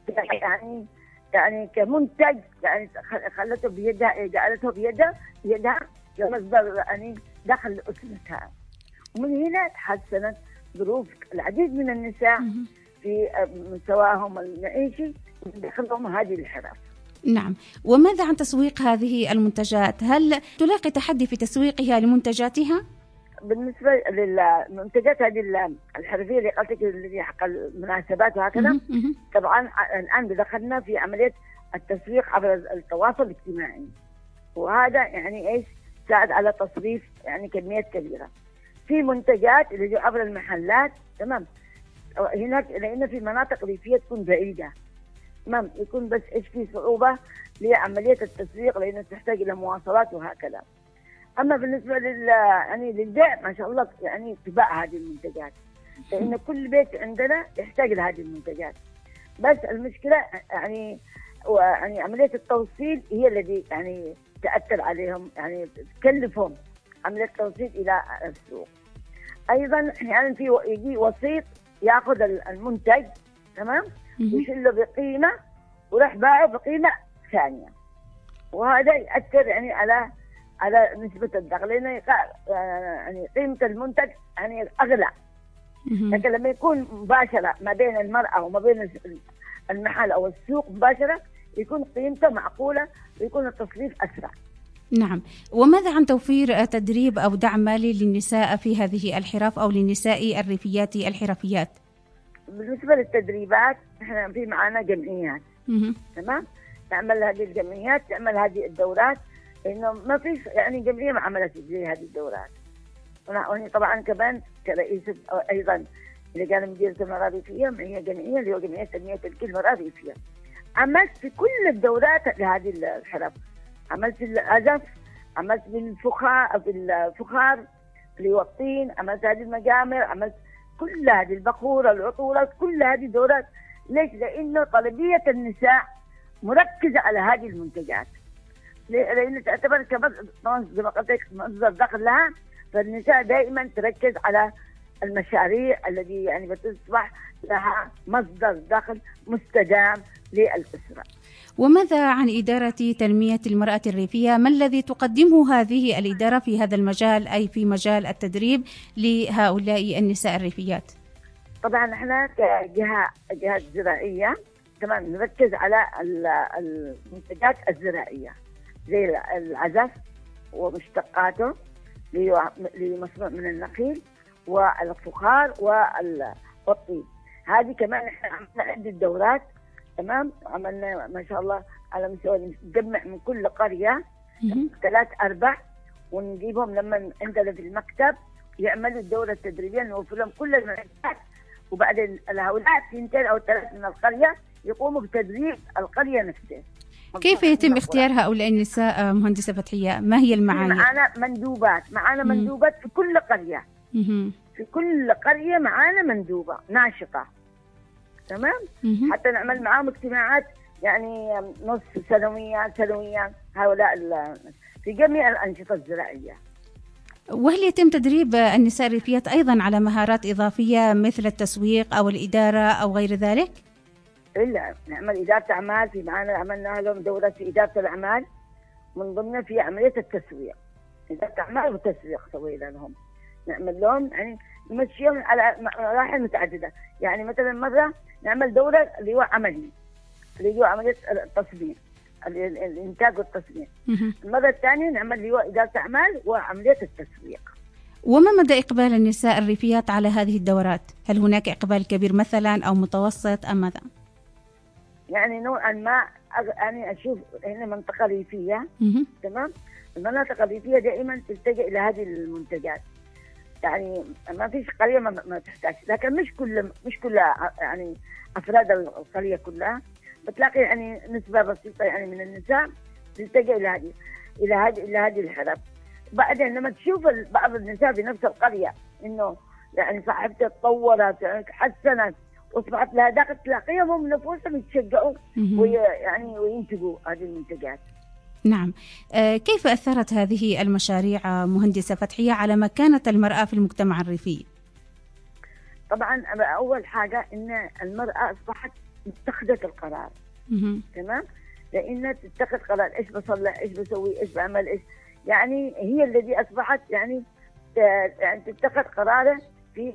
يعني كمنتج، يعني خلته بيدها، جعلته بيدها كمصدر يعني دخل لأسرتها. ومن هنا تحسنت ظروف العديد من النساء في مستواهم المعيشي دخلهم هذه الحرف. نعم. وماذا عن تسويق هذه المنتجات؟ هل تلاقي تحدي في تسويقها لمنتجاتها؟ بالنسبة للمنتجات هذه الحرفية اللي قلت لك اللي حق المناسبات وهكذا، طبعا الآن دخلنا في عملية التسويق عبر التواصل الاجتماعي، وهذا يعني إيش ساعد على تصريف يعني كميات كبيرة. في منتجات اللي جو عبر المحلات، تمام. هناك لأن في مناطق ريفية تكون بعيدة، تمام، يكون بس إيش في صعوبة لعملية التسويق لأنه تحتاج إلى مواصلات وهكذا. أما بالنسبة يعني للبيع ما شاء الله يعني تباع هذه المنتجات، لأن كل بيت عندنا يحتاج لهذه المنتجات. بس المشكلة يعني عملية التوصيل هي الذي يعني تأثر عليهم، يعني تكلفهم عملية التوصيل إلى السوق. أيضا أحيانا في يجي وسيط يأخذ المنتج، تمام، ويشيله بقيمة وراح باعه بقيمة ثانية، وهذا يأثر يعني على نسبة الدخل، لأن يعني قيمة المنتج يعني أغلى. لكن لما يكون مباشرة ما بين المرأة وما بين المحل أو السوق مباشرة يكون قيمته معقولة ويكون التصريف أسرع. نعم. وماذا عن توفير تدريب أو دعم مالي للنساء في هذه الحرف أو للنساء الريفيات الحرفيات؟ بالنسبة للتدريبات احنا في معانا جمعيات، تمام، تعمل هذه الجمعيات، تعمل هذه الدورات، إنه ما فيش يعني جمعية ما عملت زي هذه الدورات. وأنا طبعا كمان كرئيسة أيضا لجان مديرية المرأة الريفية، هي جمعية اللي هو جمعية تنمية المرأة الريفية. عملت في كل الدورات لهذه الحرف، عملت العزف، عملت بالفخار اللي هو الطين، عملت هذه المجامر، عملت كل هذه البخور، العطورات، كل هذه دورات. ليش؟ لأنه طلبية النساء مركزة على هذه المنتجات، لأنه تعتبر زي ما قلت لك مصدر دخل لها، فالنساء دائما تركز على المشاريع التي يعني بتصبح لها مصدر دخل مستدام للأسرة. وماذا عن إدارة تنمية المرأة الريفية؟ ما الذي تقدمه هذه الإدارة في هذا المجال، أي في مجال التدريب لهؤلاء النساء الريفيات؟ طبعا احنا كجهات زراعية كمان نركز على المنتجات الزراعية زي العزف ومشتقاته لمصنوع من النخيل والفخار والطين. هذه كمان احنا عملنا عدة دورات، تمام، عملنا ما شاء الله على مستوى نجمع من كل قرية 3-4 ونجيبهم لما عندنا في المكتب يعملوا الدورة التدريبية، نوفر لهم كل المعدات، وبعدين هؤلاء 2 أو 3 من القرية يقوموا بتدريب القرية نفسها. كيف يتم اختيار هؤلاء النساء مهندسة فتحية؟ ما هي المعايير؟ معانا مندوبات في كل قرية، في كل قرية معانا مندوبة ناشطة، تمام، حتى نعمل معاهم اجتماعات يعني نص سنويا هؤلاء في جميع الأنشطة الزراعية. وهل يتم تدريب النساء الريفيات أيضا على مهارات إضافية مثل التسويق أو الإدارة أو غير ذلك؟ إلا نعمل إدارة أعمال، في معانا عملنا لهم دورة في إدارة الأعمال، من ضمنها في عملية التسويق، إدارة أعمال وتسويق سوينا لهم، نعمل لهم يعني نمشيهم على مراحل متعددة. يعني مثلا مرة نعمل دورة اللي هو عملي، اللي هو عملية التصميم، الإنتاج والتصميم. المرة الثانية نعمل اللي هو إدارة أعمال وعملية التسويق. وما مدى إقبال النساء الريفيات على هذه الدورات؟ هل هناك إقبال كبير مثلا أو متوسط أم ماذا؟ يعني نوعا ما يعني أشوف هنا منطقة ريفية، تمام، المناطق الريفية دائما تلتجئ إلى هذه المنتجات، يعني ما فيش قرية ما تحتاج، لكن مش كل يعني أفراد القرية كلها بتلاقي يعني نسبة بسيطة يعني من النساء تلتجئ إلى هذه الحرف. بعدين لما تشوف بعض النساء في نفس القرية إنه يعني صاحبتها تطورت يعني تحسنت واصبحت لها دخل، تلاقيهم هم نفسهم يتشجعوا ويعني وينتجوا هذه المنتجات. نعم. كيف أثرت هذه المشاريع مهندسة فتحية على مكانة المرأة في المجتمع الريفي؟ طبعا أول حاجة إن المرأة أصبحت متخذة القرار، تمام، لأنها تتخذ قرار إيش بصلح، إيش بسوي، إيش بعمل، إيش يعني هي الذي أصبحت يعني تتخذ قراره في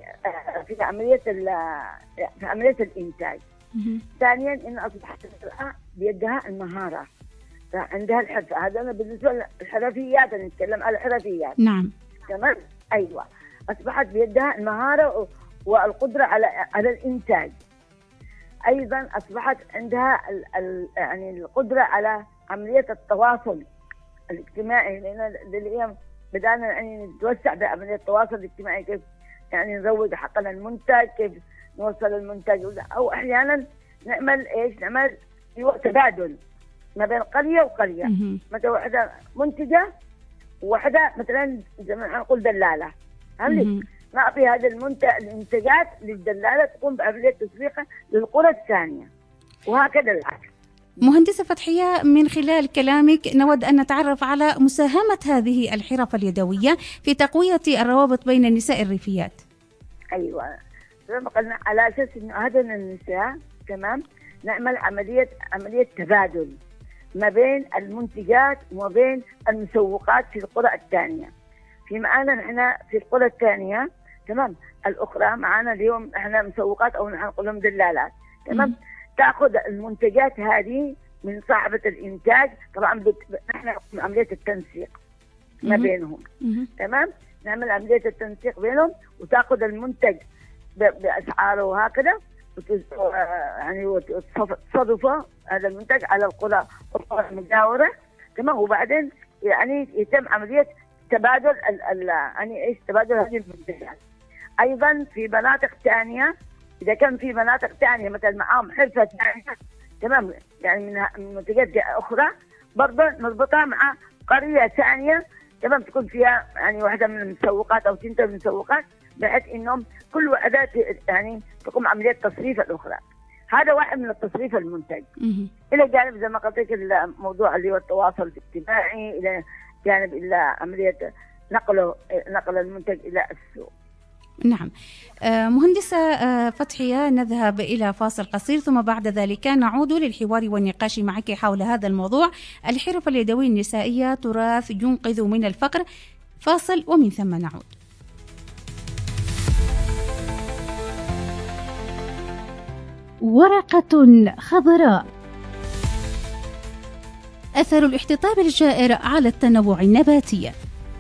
عملية الإنتاج. ثانيا إن أصبحت المرأة بيدها المهارة، عندها الحرفة. هذا بالنسبة للحرفيات، أنا نتكلم على الحرفيات. نعم، تمام، أيوة، أصبحت بيدها المهارة والقدرة على الإنتاج. أيضا أصبحت عندها يعني القدرة على عملية التواصل الاجتماعي، لأن بدأنا يعني نتوسع بعملية التواصل الاجتماعي، كيف يعني نروج حقنا المنتج، كيف نوصل المنتج، أو أحيانا نعمل تبادل ما بين قرية وقرية. مثلا واحدة منتجة وواحدة مثلا زي ما نقول دلالة، فهمت؟ نعطي هذا المنتجات للدلالة تقوم بعملية تسويقها للقرى الثانية، وهكذا العكس. مهندسة فتحية، من خلال كلامك نود أن نتعرف على مساهمة هذه الحرف اليدوية في تقوية الروابط بين النساء الريفيات. أيوة، زي ما قلنا على أساس إنه هذا النساء تمام نعمل عملية تبادل ما بين المنتجات وما بين المسوقات في القرى الثانية. في معانا نحن في القرى الثانية تمام الأخرى معانا اليوم احنا مسوقات أو نحن نقول لهم دلالات تمام. تأخذ المنتجات هذه من صاحبة الإنتاج، طبعا نحن عملية التنسيق ما بينهم تمام، نعمل عملية التنسيق بينهم وتأخذ المنتج بأسعاره وهكذا يعني وتصرفه هذا المنتج على القرى المجاورة تمام. وبعدين يعني يتم عملية تبادل يعني ايش تبادل هذه المنتجات. أيضا في مناطق ثانية، إذا كان في مناطق ثانية مثلا معاهم حرفة ثانية تمام يعني من منتجات أخرى برضه نربطها مع قرية ثانية تمام تكون فيها يعني واحدة من المسوقات أو تنتج من المسوقات، بحيث إنهم كل واحدة يعني تقوم عملية تصريف الأخرى. هذا واحد من التصريف المنتج. إلى جانب زي ما قلت لك الموضوع اللي هو التواصل الاجتماعي، إلى جانب إلى عملية نقل المنتج إلى السوق. نعم. مهندسة فتحية، نذهب إلى فاصل قصير ثم بعد ذلك نعود للحوار والنقاش معك حول هذا الموضوع. الحرف اليدوية النسائية تراث ينقذ من الفقر. فاصل ومن ثم نعود. ورقة خضراء، أثر الاحتطاب الجائر على التنوع النباتي.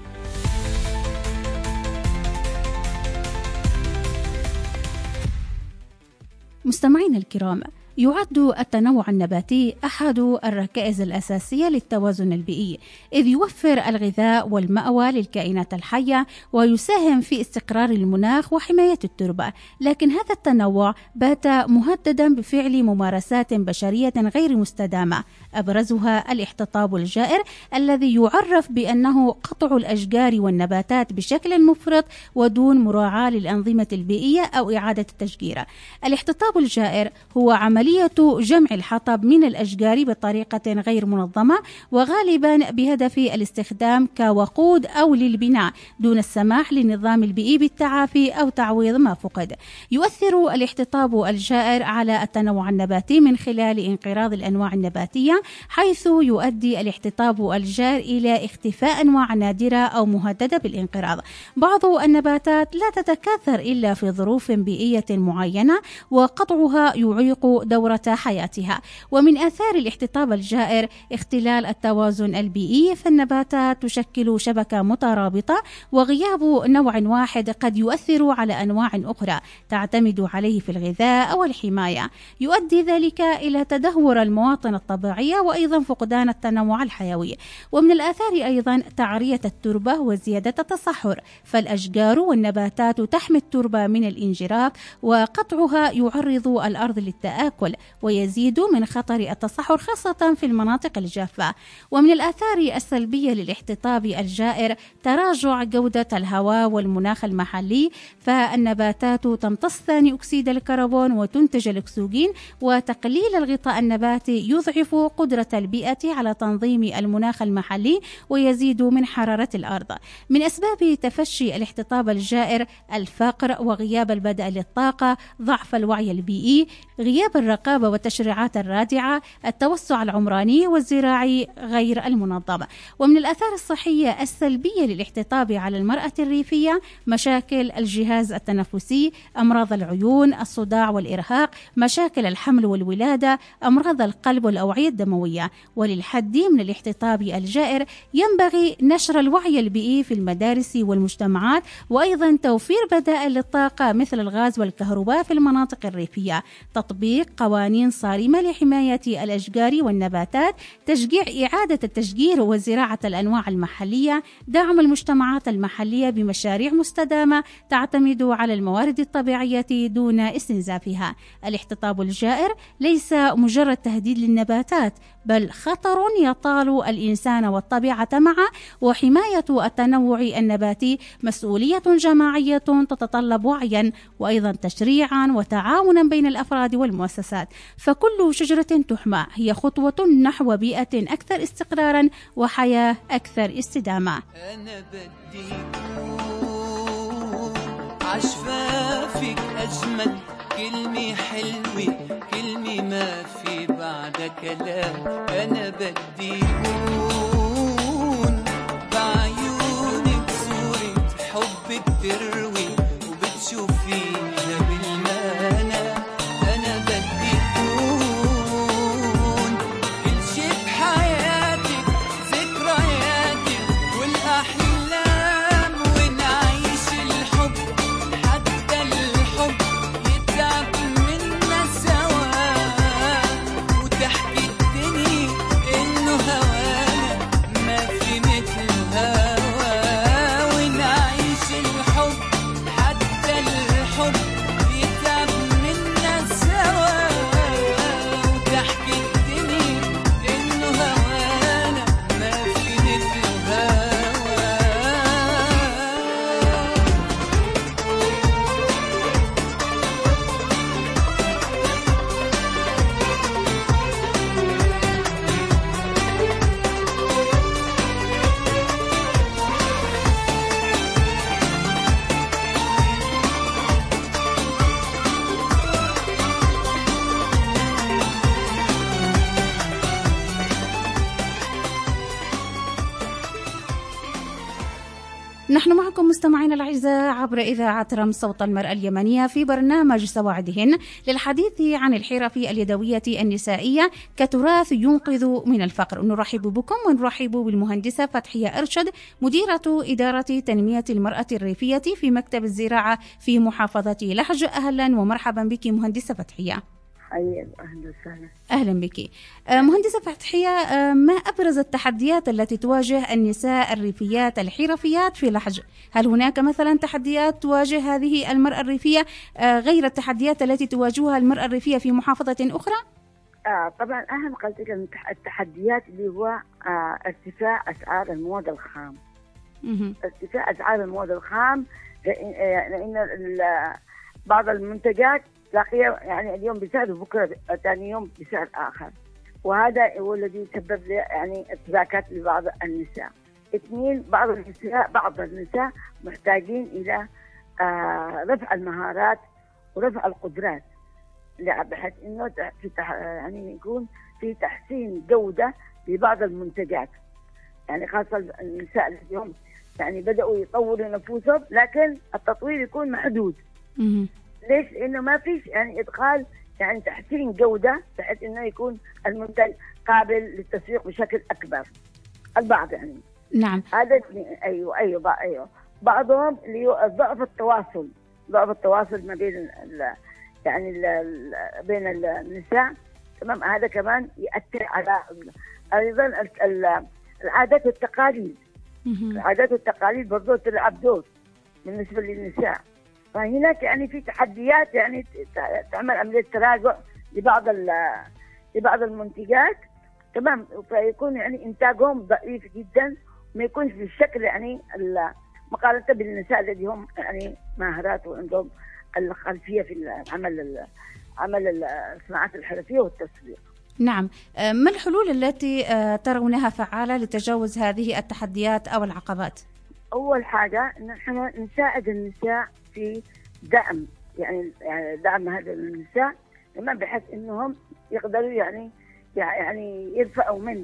مستمعينا الكرام، يعد التنوع النباتي أحد الركائز الأساسية للتوازن البيئي، إذ يوفر الغذاء والمأوى للكائنات الحية ويساهم في استقرار المناخ وحماية التربة. لكن هذا التنوع بات مهددا بفعل ممارسات بشرية غير مستدامة، أبرزها الاحتطاب الجائر الذي يعرف بأنه قطع الأشجار والنباتات بشكل مفرط ودون مراعاة للأنظمة البيئية أو إعادة التشجير. الاحتطاب الجائر هو عملية جمع الحطب من الأشجار بطريقة غير منظمة، وغالبا بهدف الاستخدام كوقود أو للبناء دون السماح للنظام البيئي بالتعافي أو تعويض ما فقد. يؤثر الاحتطاب الجائر على التنوع النباتي من خلال انقراض الأنواع النباتية، حيث يؤدي الاحتطاب الجائر إلى اختفاء أنواع نادرة أو مهددة بالانقراض. بعض النباتات لا تتكاثر إلا في ظروف بيئية معينة، وقطعها يعيق دورة حياتها. ومن آثار الاحتطاب الجائر اختلال التوازن البيئي، فالنباتات تشكل شبكة مترابطة، وغياب نوع واحد قد يؤثر على أنواع أخرى تعتمد عليه في الغذاء أو الحماية. يؤدي ذلك إلى تدهور المواطن الطبيعية وأيضا فقدان التنوع الحيوي. ومن الآثار أيضا تعرية التربة وزيادة التصحر، فالأشجار والنباتات تحمي التربة من الانجراف، وقطعها يعرض الأرض للتآكل ويزيد من خطر التصحر خاصة في المناطق الجافة. ومن الآثار السلبية للاحتطاب الجائر تراجع جودة الهواء والمناخ المحلي، فالنباتات تمتص ثاني أكسيد الكربون وتنتج الأكسجين، وتقليل الغطاء النباتي يضعف قدرة البيئة على تنظيم المناخ المحلي ويزيد من حرارة الأرض. من أسباب تفشي الاحتطاب الجائر الفقر وغياب البدء للطاقة، ضعف الوعي البيئي، غياب الرقابة والتشريعات الرادعة، التوسع العمراني والزراعي غير المنظم. ومن الآثار الصحية السلبية للاحتطاب على المرأة الريفية مشاكل الجهاز التنفسي، أمراض العيون، الصداع والإرهاق، مشاكل الحمل والولادة، أمراض القلب والأوعية الدموية. وللحد من الاحتطاب الجائر ينبغي نشر الوعي البيئي في المدارس والمجتمعات، وأيضا توفير بدائل للطاقة مثل الغاز والكهرباء في المناطق الريفية، تطبيق قوانين صارمة لحماية الأشجار والنباتات، تشجيع إعادة التشجير وزراعة الأنواع المحلية، دعم المجتمعات المحلية بمشاريع مستدامة تعتمد على الموارد الطبيعية دون استنزافها. الاحتطاب الجائر ليس مجرد تهديد للنباتات، بل خطر يطال الإنسان والطبيعة معه، وحماية التنوع النباتي مسؤولية جماعية تتطلب وعيا وأيضا تشريعا وتعاونا بين الأفراد والمؤسسات. فكل شجرة تحمى هي خطوة نحو بيئة أكثر استقرارا وحياة أكثر استدامة. أنا بديك عشفافك أجمل كلمة حلوة، كلمة ما في بعد كلام. أنا بديكون بعيونك صورة حبك تروي وبتشوفيها بالمعنى. أنا بديكون كل شي بحياتك، ذكرياتك والأحلام، ونعيش الحب حتى الحب يتعب منا سوا، وتحكي الدنيا إنه هوانا ما في مثل هوا، ونعيش الحب حتى الحب يتعب منا سوا، وتحكي الدنيا إنه هوانا ما في مثل هوا. نحن معكم مستمعينا الأعزاء عبر إذاعة رمز صوت المرأة اليمنية في برنامج سواعدهن للحديث عن الحرف اليدوية النسائية كتراث ينقذ من الفقر. نرحب بكم ونرحب بالمهندسة فتحية أرشد، مديرة إدارة تنمية المرأة الريفية في مكتب الزراعة في محافظة لحج. أهلا ومرحبا بك مهندسة فتحية. أهلا وسهلا. أهلا بك مهندسة فتحية. ما أبرز التحديات التي تواجه النساء الريفيات الحرفيات في لحج؟ هل هناك مثلا تحديات تواجه هذه المرأة الريفية غير التحديات التي تواجهها المرأة الريفية في محافظة أخرى؟ طبعا أهم التحديات اللي هو ارتفاع أسعار المواد الخام. ارتفاع أسعار المواد الخام، لأن بعض المنتجات تلاقيها يعني اليوم بسعر وبكره ثاني يوم بسعر اخر، وهذا هو الذي يسبب يعني ارتباكات لبعض النساء. اثنين، بعض النساء محتاجين الى رفع المهارات ورفع القدرات، بحيث انه يعني يكون في تحسين جوده لبعض المنتجات. يعني خاصه النساء اليوم يعني بداوا يطوروا نفوسهم، لكن التطوير يكون محدود. ليش؟ لانه ما فيش يعني ادخال يعني تحسين جوده بحيث انه يكون المنتج قابل للتسويق بشكل اكبر. البعض يعني نعم هذا ايوه بعضهم اللي هو ضعف التواصل ما بين بين النساء. تمام، هذا كمان يؤثر على ايضا العادات والتقاليد. العادات والتقاليد برضو تلعب دور بالنسبه للنساء. فهناك يعني في تحديات، يعني تعمل عمليه تراجع لبعض المنتجات. تمام، فيكون يعني انتاجهم ضعيف جدا، ما يكونش بالشكل يعني مقارنه بالنساء الذي هم يعني ماهرات وعندهم الخلفيه في عمل الصناعات الحرفيه والتسويق. نعم، ما الحلول التي ترونها فعالة لتجاوز هذه التحديات أو العقبات؟ أول حاجة نحن نساعد النساء في دعم دعم هذه النساء، تمام، بحيث إنهم يقدروا يعني يرفعوا من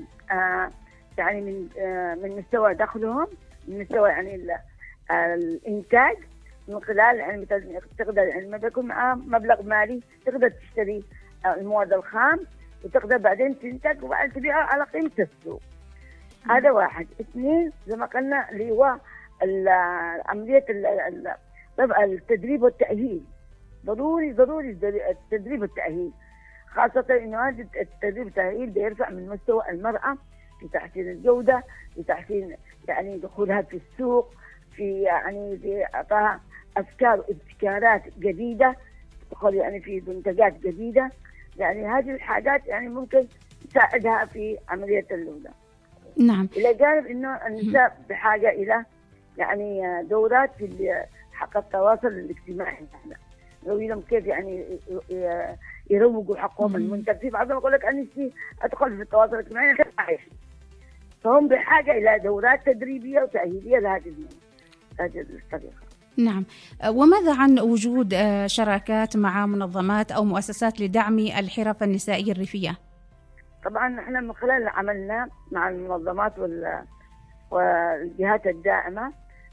من مستوى دخلهم، من مستوى يعني الإنتاج، من خلال يعني تقدر يعني لما يكون معها مبلغ مالي تقدر تشتري المواد الخام وتقدر بعدين تنتج وبعدين تبيعها على قيمة السوق. هذا واحد. اثنين، زي ما قلنا اللي هو عملية التدريب والتأهيل. ضروري التدريب والتأهيل، خاصة إنه هذا التدريب والتأهيل بيرفع من مستوى المرأة في تحسين الجودة، في تحسين يعني دخولها في السوق، في يعني في إعطاها أفكار وابتكارات جديدة، تدخل يعني في منتجات جديدة. يعني هذه الحاجات يعني ممكن تساعدها في عملية اللودة. نعم. إلى جانب إنه النساء بحاجة إلى يعني دورات في حق التواصل الاجتماعي، لهم كيف يعني يروجوا حقهم المنتج. في بعضهم يقول لك أنا نفسي أدخل في التواصل الاجتماعي كيف أعيش، فهم بحاجة إلى دورات تدريبية وتأهيلية لهذه الطريقة. نعم. وماذا عن وجود شراكات مع منظمات أو مؤسسات لدعم الحرف النسائية الريفية؟ طبعا نحن من خلال عملنا مع المنظمات والجهات الداعمة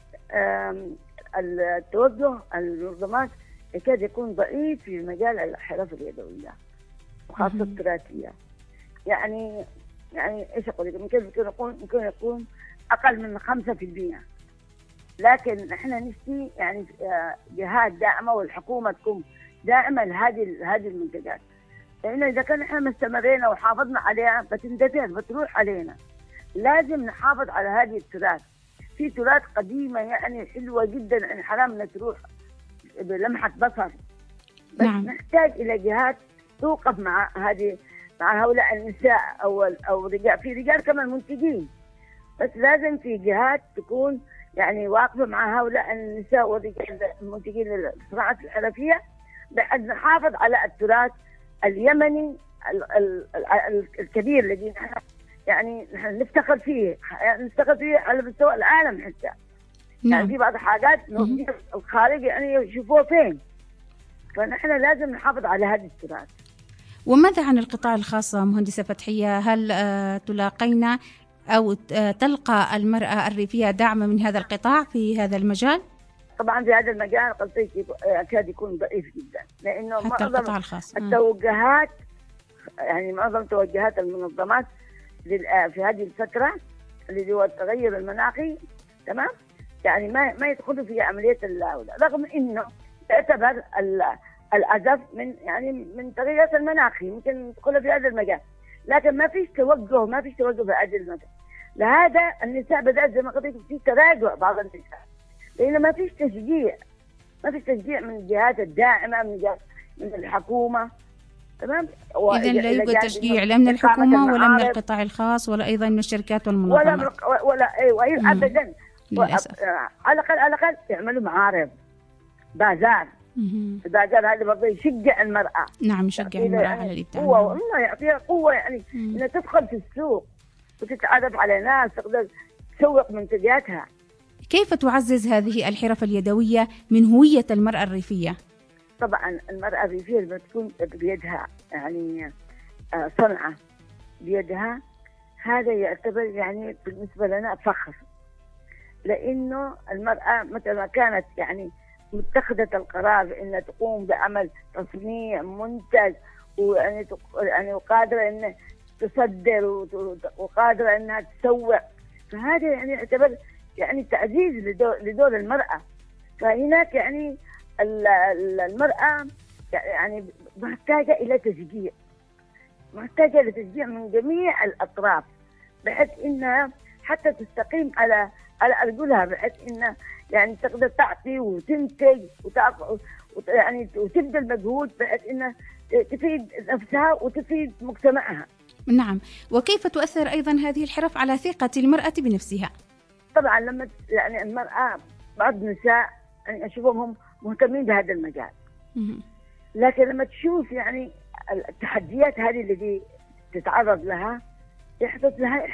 التوجه المنظمات يكاد يكون ضعيف في مجال الحرف اليدوية وخاصة التراثية. يعني ايش اقول لك، ممكن يكون اقل من 5%، لكن احنا نفسي يعني جهات داعمة والحكومة تكون داعمة لهذه المنتجات، لانه اذا كان احنا ما استمرينا وحافظنا عليها بتندثر بتروح علينا. لازم نحافظ على هذه التراث، في تراث قديمة يعني حلوة جدا، يعني حرام انها تروح بلمحة بصر. بس نعم. نحتاج الى جهات توقف مع هؤلاء النساء او رجال، في رجال كمان منتجين، بس لازم في جهات تكون يعني واقفة مع هؤلاء النساء والرجال المنتجين للصناعات الحرفية، بحيث نحافظ على التراث اليمني الكبير الذي يعني نحن نفتخر فيه على مستوى العالم حتى. يعني في بعض الحاجات الخارج يعني يشوفوه فين، فنحن لازم نحافظ على هذا التراث. وماذا عن القطاع الخاص مهندسة فتحية؟ هل تلاقينا أو تلقى المرأة الريفية دعم من هذا القطاع في هذا المجال؟ طبعا في هذا المجال قلت يكاد يكون ضعيف جدا، لأنه معظم التوجهات يعني معظم توجهات المنظمات في هذه الفترة اللي هو التغير المناخي، تمام، يعني ما يدخلوا في عملية اللودة، رغم إنه يعتبر الأزف من تغيرات المناخي ممكن يدخلوا في هذا المجال، لكن ما فيش توجه في هذا المجال. لهذا النساء بدأت زي ما قلت في تراجع بعض النساء، لأنه ما فيش تشجيع من الجهات الداعمة، من الحكومة، تمام. إذا لا يوجد تشجيع لا من الحكومة ولا من القطاع الخاص ولا أيضا من الشركات والمنظمات ولا أبدا. على الأقل يعملوا معارض، بازار. البازار هذا برضه يشجع المرأة. نعم، يشجع المرأة على الإبداع. قوة يعطيها قوة، يعني إنها تدخل في السوق وتتعرف على ناس، تقدر تسوق منتجاتها. كيف تعزز هذه الحرف اليدوية من هوية المرأة الريفية؟ طبعا المرأة الريفية لما تكون بيدها يعني صنعة بيدها، هذا يعتبر يعني بالنسبة لنا فخر، لأنه المرأة متى ما كانت يعني متخذة القرار إنها تقوم بعمل تصنيع منتج، ويعني وقادرة إنها تصدر وقادرة إنها تسوق، فهذا يعني يعتبر يعني تعزيز لدور المرأة. فهناك يعني المرأة يعني محتاجة إلى تشجيع من جميع الأطراف، بحيث إنها حتى تستقيم على أرجلها، بحيث إنها يعني تقدر تعطي وتنتج يعني وتبذل مجهود، بحيث إنها تفيد نفسها وتفيد مجتمعها. نعم. وكيف تؤثر أيضا هذه الحرف على ثقة المرأة بنفسها؟ طبعا لما يعني المرأة، بعض النساء يعني أشوفهم هم مهتمين بهذا المجال، لكن لما تشوف يعني التحديات هذه اللي تتعرض لها، يحدث لها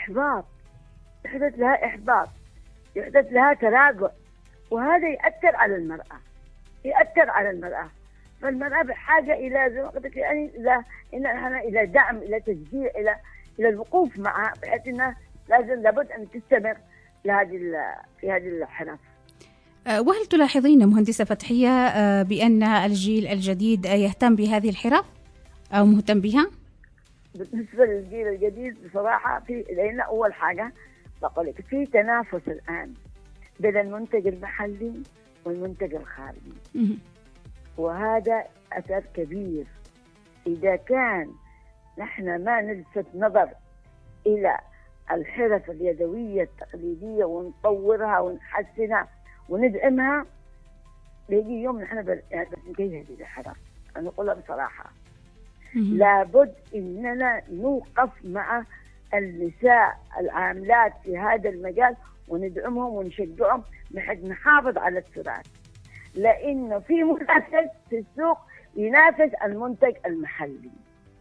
إحباط، يحدث لها تراجع، وهذا يأثر على المرأة. فالمرأة بحاجة إلى زي ما قلت لك يعني إلى دعم، إلى تشجيع، إلى الوقوف معها، بحيث إنها لابد أن تستمر في هذه الحرف. وهل تلاحظين مهندسة فتحية بأن الجيل الجديد يهتم بهذه الحرف أو مهتم بها؟ بالنسبة للجيل الجديد بصراحة لأن أول حاجة بقول لك في تنافس الآن بين المنتج المحلي والمنتج الخارجي، وهذا أثر كبير إذا كان نحن ما نلفت نظر إلى الحرف اليدوية التقليدية ونطورها ونحسنها وندعمها، بيجي يوم نحن بس ننتهي هذه الحرف. أنا أقولها بصراحة، لابد إننا نوقف مع النساء العاملات في هذا المجال وندعمهم ونشجعهم بحيث نحافظ على التراث، لأنه في منافس في السوق ينافس المنتج المحلي،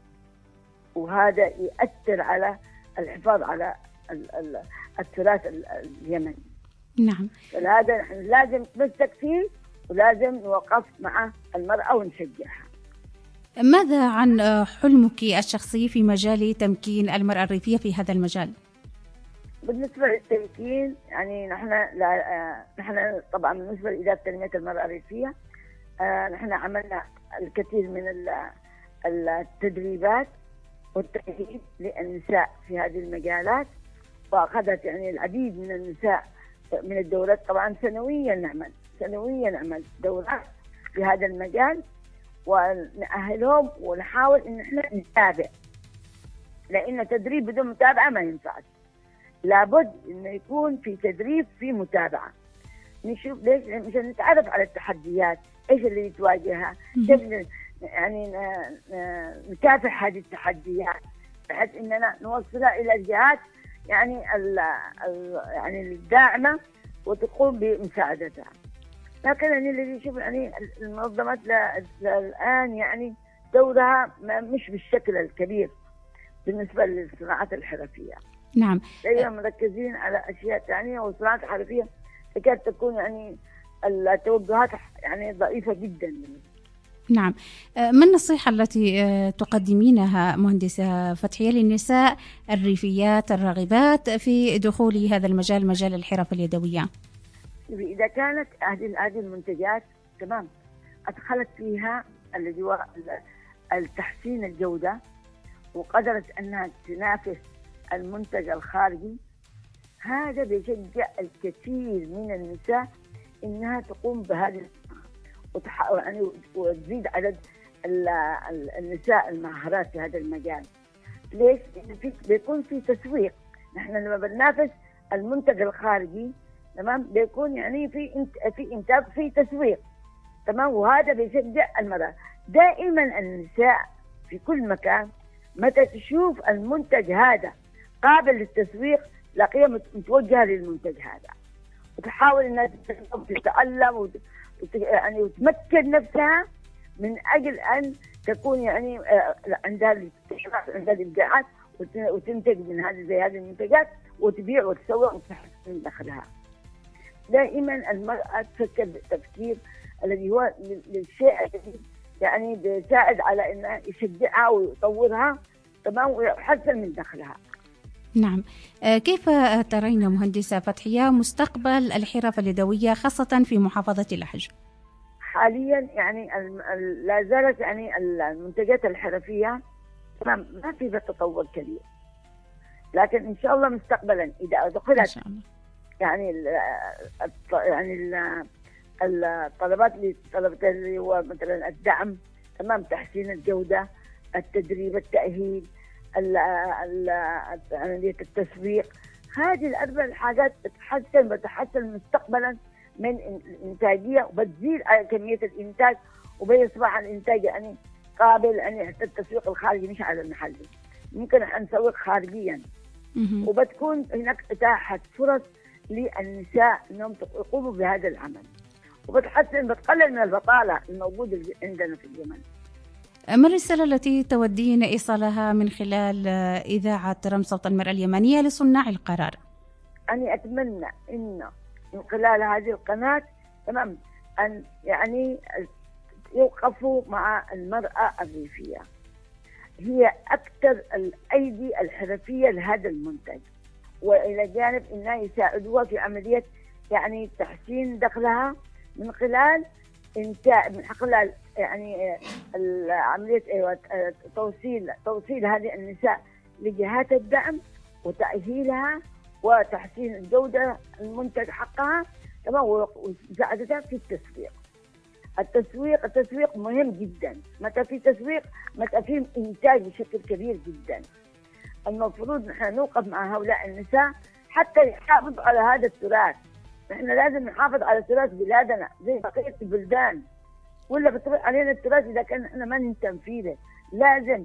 وهذا يؤثر على الحفاظ على التراث اليمني. نعم. فهذا نحن لازم نتمسك فيه ولازم نوقف مع المرأة ونشجعها. ماذا عن حلمك الشخصي في مجال تمكين المرأة الريفية في هذا المجال؟ بالنسبة للتمكين يعني نحن طبعا بالنسبة لإدارة تنمية المرأة الريفية نحن عملنا الكثير من التدريبات والتأهيل للنساء في هذه المجالات، وأخذت يعني العديد من النساء من الدورات. طبعا سنويا نعمل دورات في هذا المجال ونأهلهم ونحاول إن احنا نتابع، لأن تدريب بدون متابعة ما ينفعش. لابد إنه يكون في تدريب في متابعة، نشوف ليش مشان نتعرف على التحديات إيش اللي تواجهها، كيف يعني نكافح هذه التحديات بحيث إننا نوصلها إلى الجهات يعني يعني الداعمة وتقوم بمساعدتها. لكن يعني اللي يشوف يعني المنظمات الآن يعني دورها مش بالشكل الكبير بالنسبة للصناعات الحرفية. نعم. دائما مركزين على أشياء ثانية، والصناعات الحرفية تكاد تكون يعني التوجهات يعني ضعيفة جدا. نعم. ما النصيحة التي تقدمينها مهندسة فتحية للنساء الريفيات الراغبات في دخول هذا المجال، مجال الحرف اليدوية؟ إذا كانت هذه المنتجات تمام أدخلت فيها الذي هو التحسين الجودة وقدرت أنها تنافس المنتج الخارجي، هذا بيشجع الكثير من النساء إنها تقوم بهذه يعني وتزيد عدد النساء الماهرات في هذا المجال. ليش؟ بيكون في تسويق. نحن لما بننافس المنتج الخارجي تمام بيكون يعني في إنتاج في تسويق تمام، وهذا بيشجع المرأة. دائما النساء في كل مكان متى تشوف المنتج هذا قابل للتسويق تلاقيها متوجهة للمنتج هذا وتحاول انها تتعلم يعني وتمكن نفسها من اجل ان تكون يعني عندها الابداعات وتنتج من هذه المنتجات وتبيع وتسوق وتحسن من دخلها. دائما المرأة تفكر بالتفكير الذي هو للشيء الذي يعني بيساعد على انه يشجعها ويطورها تمام ويحسن من دخلها. نعم. كيف ترين مهندسة فتحية مستقبل الحرف اليدوية خاصة في محافظة لحج؟ حاليا يعني لا زالت يعني المنتجات الحرفية تمام ما في تطور كبير، لكن ان شاء الله مستقبلا اذا دخلت يعني الطلبات اللي طلبتها اللي هو مثلا الدعم تمام، تحسين الجودة، التدريب، التأهيل، عملية التسويق، هذه الأربع الحاجات بتحسن مستقبلا من الإنتاجية وبتزيد على كمية الإنتاج وبيصبح الإنتاج يعني قابل يعني حتى التسويق الخارجي مش على المحلي، ممكن أن نسوق خارجيا وبتكون هناك إتاحة فرص للنساء أنهم يقوموا بهذا العمل بتقلل من البطالة الموجودة عندنا في اليمن. ما الرسالة التي تودين إيصالها من خلال إذاعة رمز صوت المرأة اليمنية لصناع القرار؟ أنا أتمنى إنه من خلال هذه القناة تمام أن يعني يوقفوا مع المرأة الريفية، هي أكثر الأيدي الحرفية لهذا المنتج، وإلى جانب إنها يساعدوها في عملية يعني تحسين دخلها من خلال إنتاج، من خلال يعني عملية توصيل هذه النساء لجهات الدعم وتأهيلها وتحسين الجودة المنتج حقها تمام ومساعدتها في التسويق. التسويق مهم جدا. متى في تسويق متى في إنتاج بشكل كبير جدا. المفروض نحن نوقف مع هؤلاء النساء حتى يحافظوا على هذا التراث. نحن لازم نحافظ على تراث بلادنا زي بقية البلدان، ولا بتروح علينا التراث إذا كان احنا ما نهتم فيه. لازم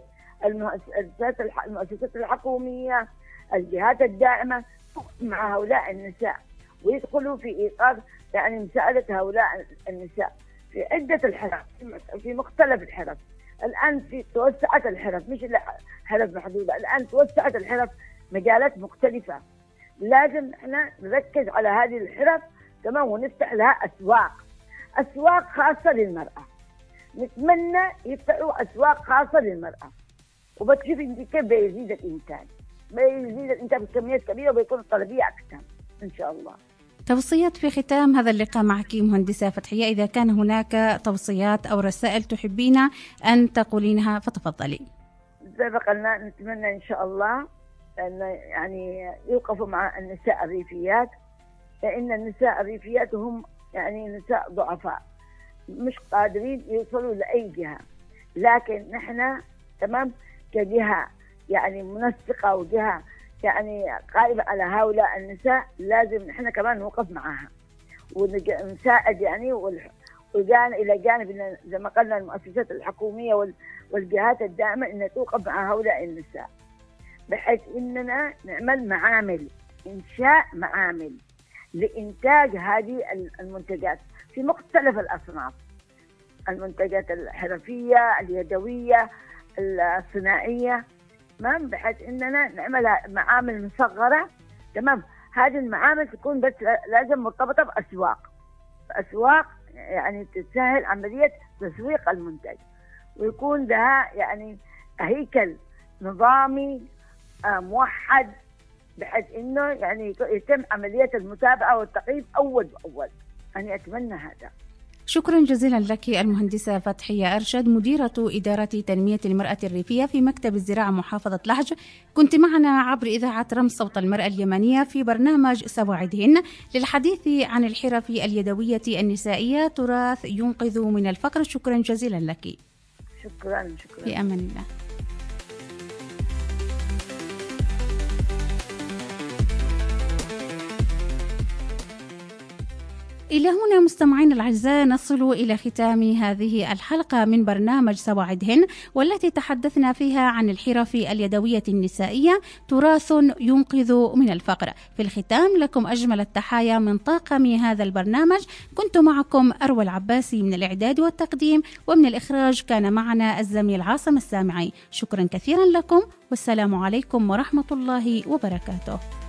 المؤسسات الحكومية، الجهات الداعمة مع هؤلاء النساء ويدخلوا في إيقاظ يعني مساعدة هؤلاء النساء في عدة الحرف، في مختلف الحرف. الآن في توسعت الحرف، مش حرف محدودة، الآن توسعت الحرف مجالات مختلفة. لازم احنا نركز على هذه الحرف تمام، ونفتح لها أسواق خاصة للمرأة. نتمنى يفتحوا أسواق خاصة للمرأة، وبتشوف انت كيف بيزيد الإنتاج بكميات كبيرة وبيكون الطلبية أكثر إن شاء الله. توصيات في ختام هذا اللقاء معك مهندسة فتحية، إذا كان هناك توصيات أو رسائل تحبين أن تقولينها فتفضلي. زي ما قلنا نتمنى إن شاء الله أن يعني يوقفوا مع النساء الريفيات، لأن النساء الريفيات هم يعني نساء ضعفاء مش قادرين يوصلوا لأي جهة، لكن نحن تمام كجهة يعني منسقة وجهة يعني قائمة على هؤلاء النساء، لازم نحن كمان نوقف معها ونساعد يعني إلى جانب زي ما قلنا المؤسسات الحكومية والجهات الداعمة أن توقف مع هؤلاء النساء، بحيث أننا نعمل إنشاء معامل لإنتاج هذه المنتجات في مختلف الأصناف، المنتجات الحرفية، اليدوية، الصناعية، تمام، بحيث اننا نعملها معامل مصغره. تمام، هذه المعامل تكون بس لازم مرتبطه باسواق يعني تسهل عمليه تسويق المنتج، ويكون لها يعني هيكل نظامي موحد، بحيث انه يعني يتم عمليه المتابعه والتقييم اول باول. انا اتمنى هذا. شكرا جزيلا لك المهندسة فتحية أرشد، مديرة إدارة تنمية المرأة الريفية في مكتب الزراعة محافظة لحج. كنت معنا عبر إذاعة رمز صوت المرأة اليمنية في برنامج سواعدهن للحديث عن الحرف اليدوية النسائية، تراث ينقذ من الفقر. شكرا جزيلا لك. شكرا. في أمان الله. إلى هنا مستمعين الأعزاء نصل إلى ختام هذه الحلقة من برنامج سواعدهن، والتي تحدثنا فيها عن الحرف اليدوية النسائية، تراث ينقذ من الفقر. في الختام لكم أجمل التحايا من طاقم هذا البرنامج. كنت معكم أروى العباسي من الإعداد والتقديم، ومن الإخراج كان معنا الزميل عاصم السامعي. شكرا كثيرا لكم، والسلام عليكم ورحمة الله وبركاته.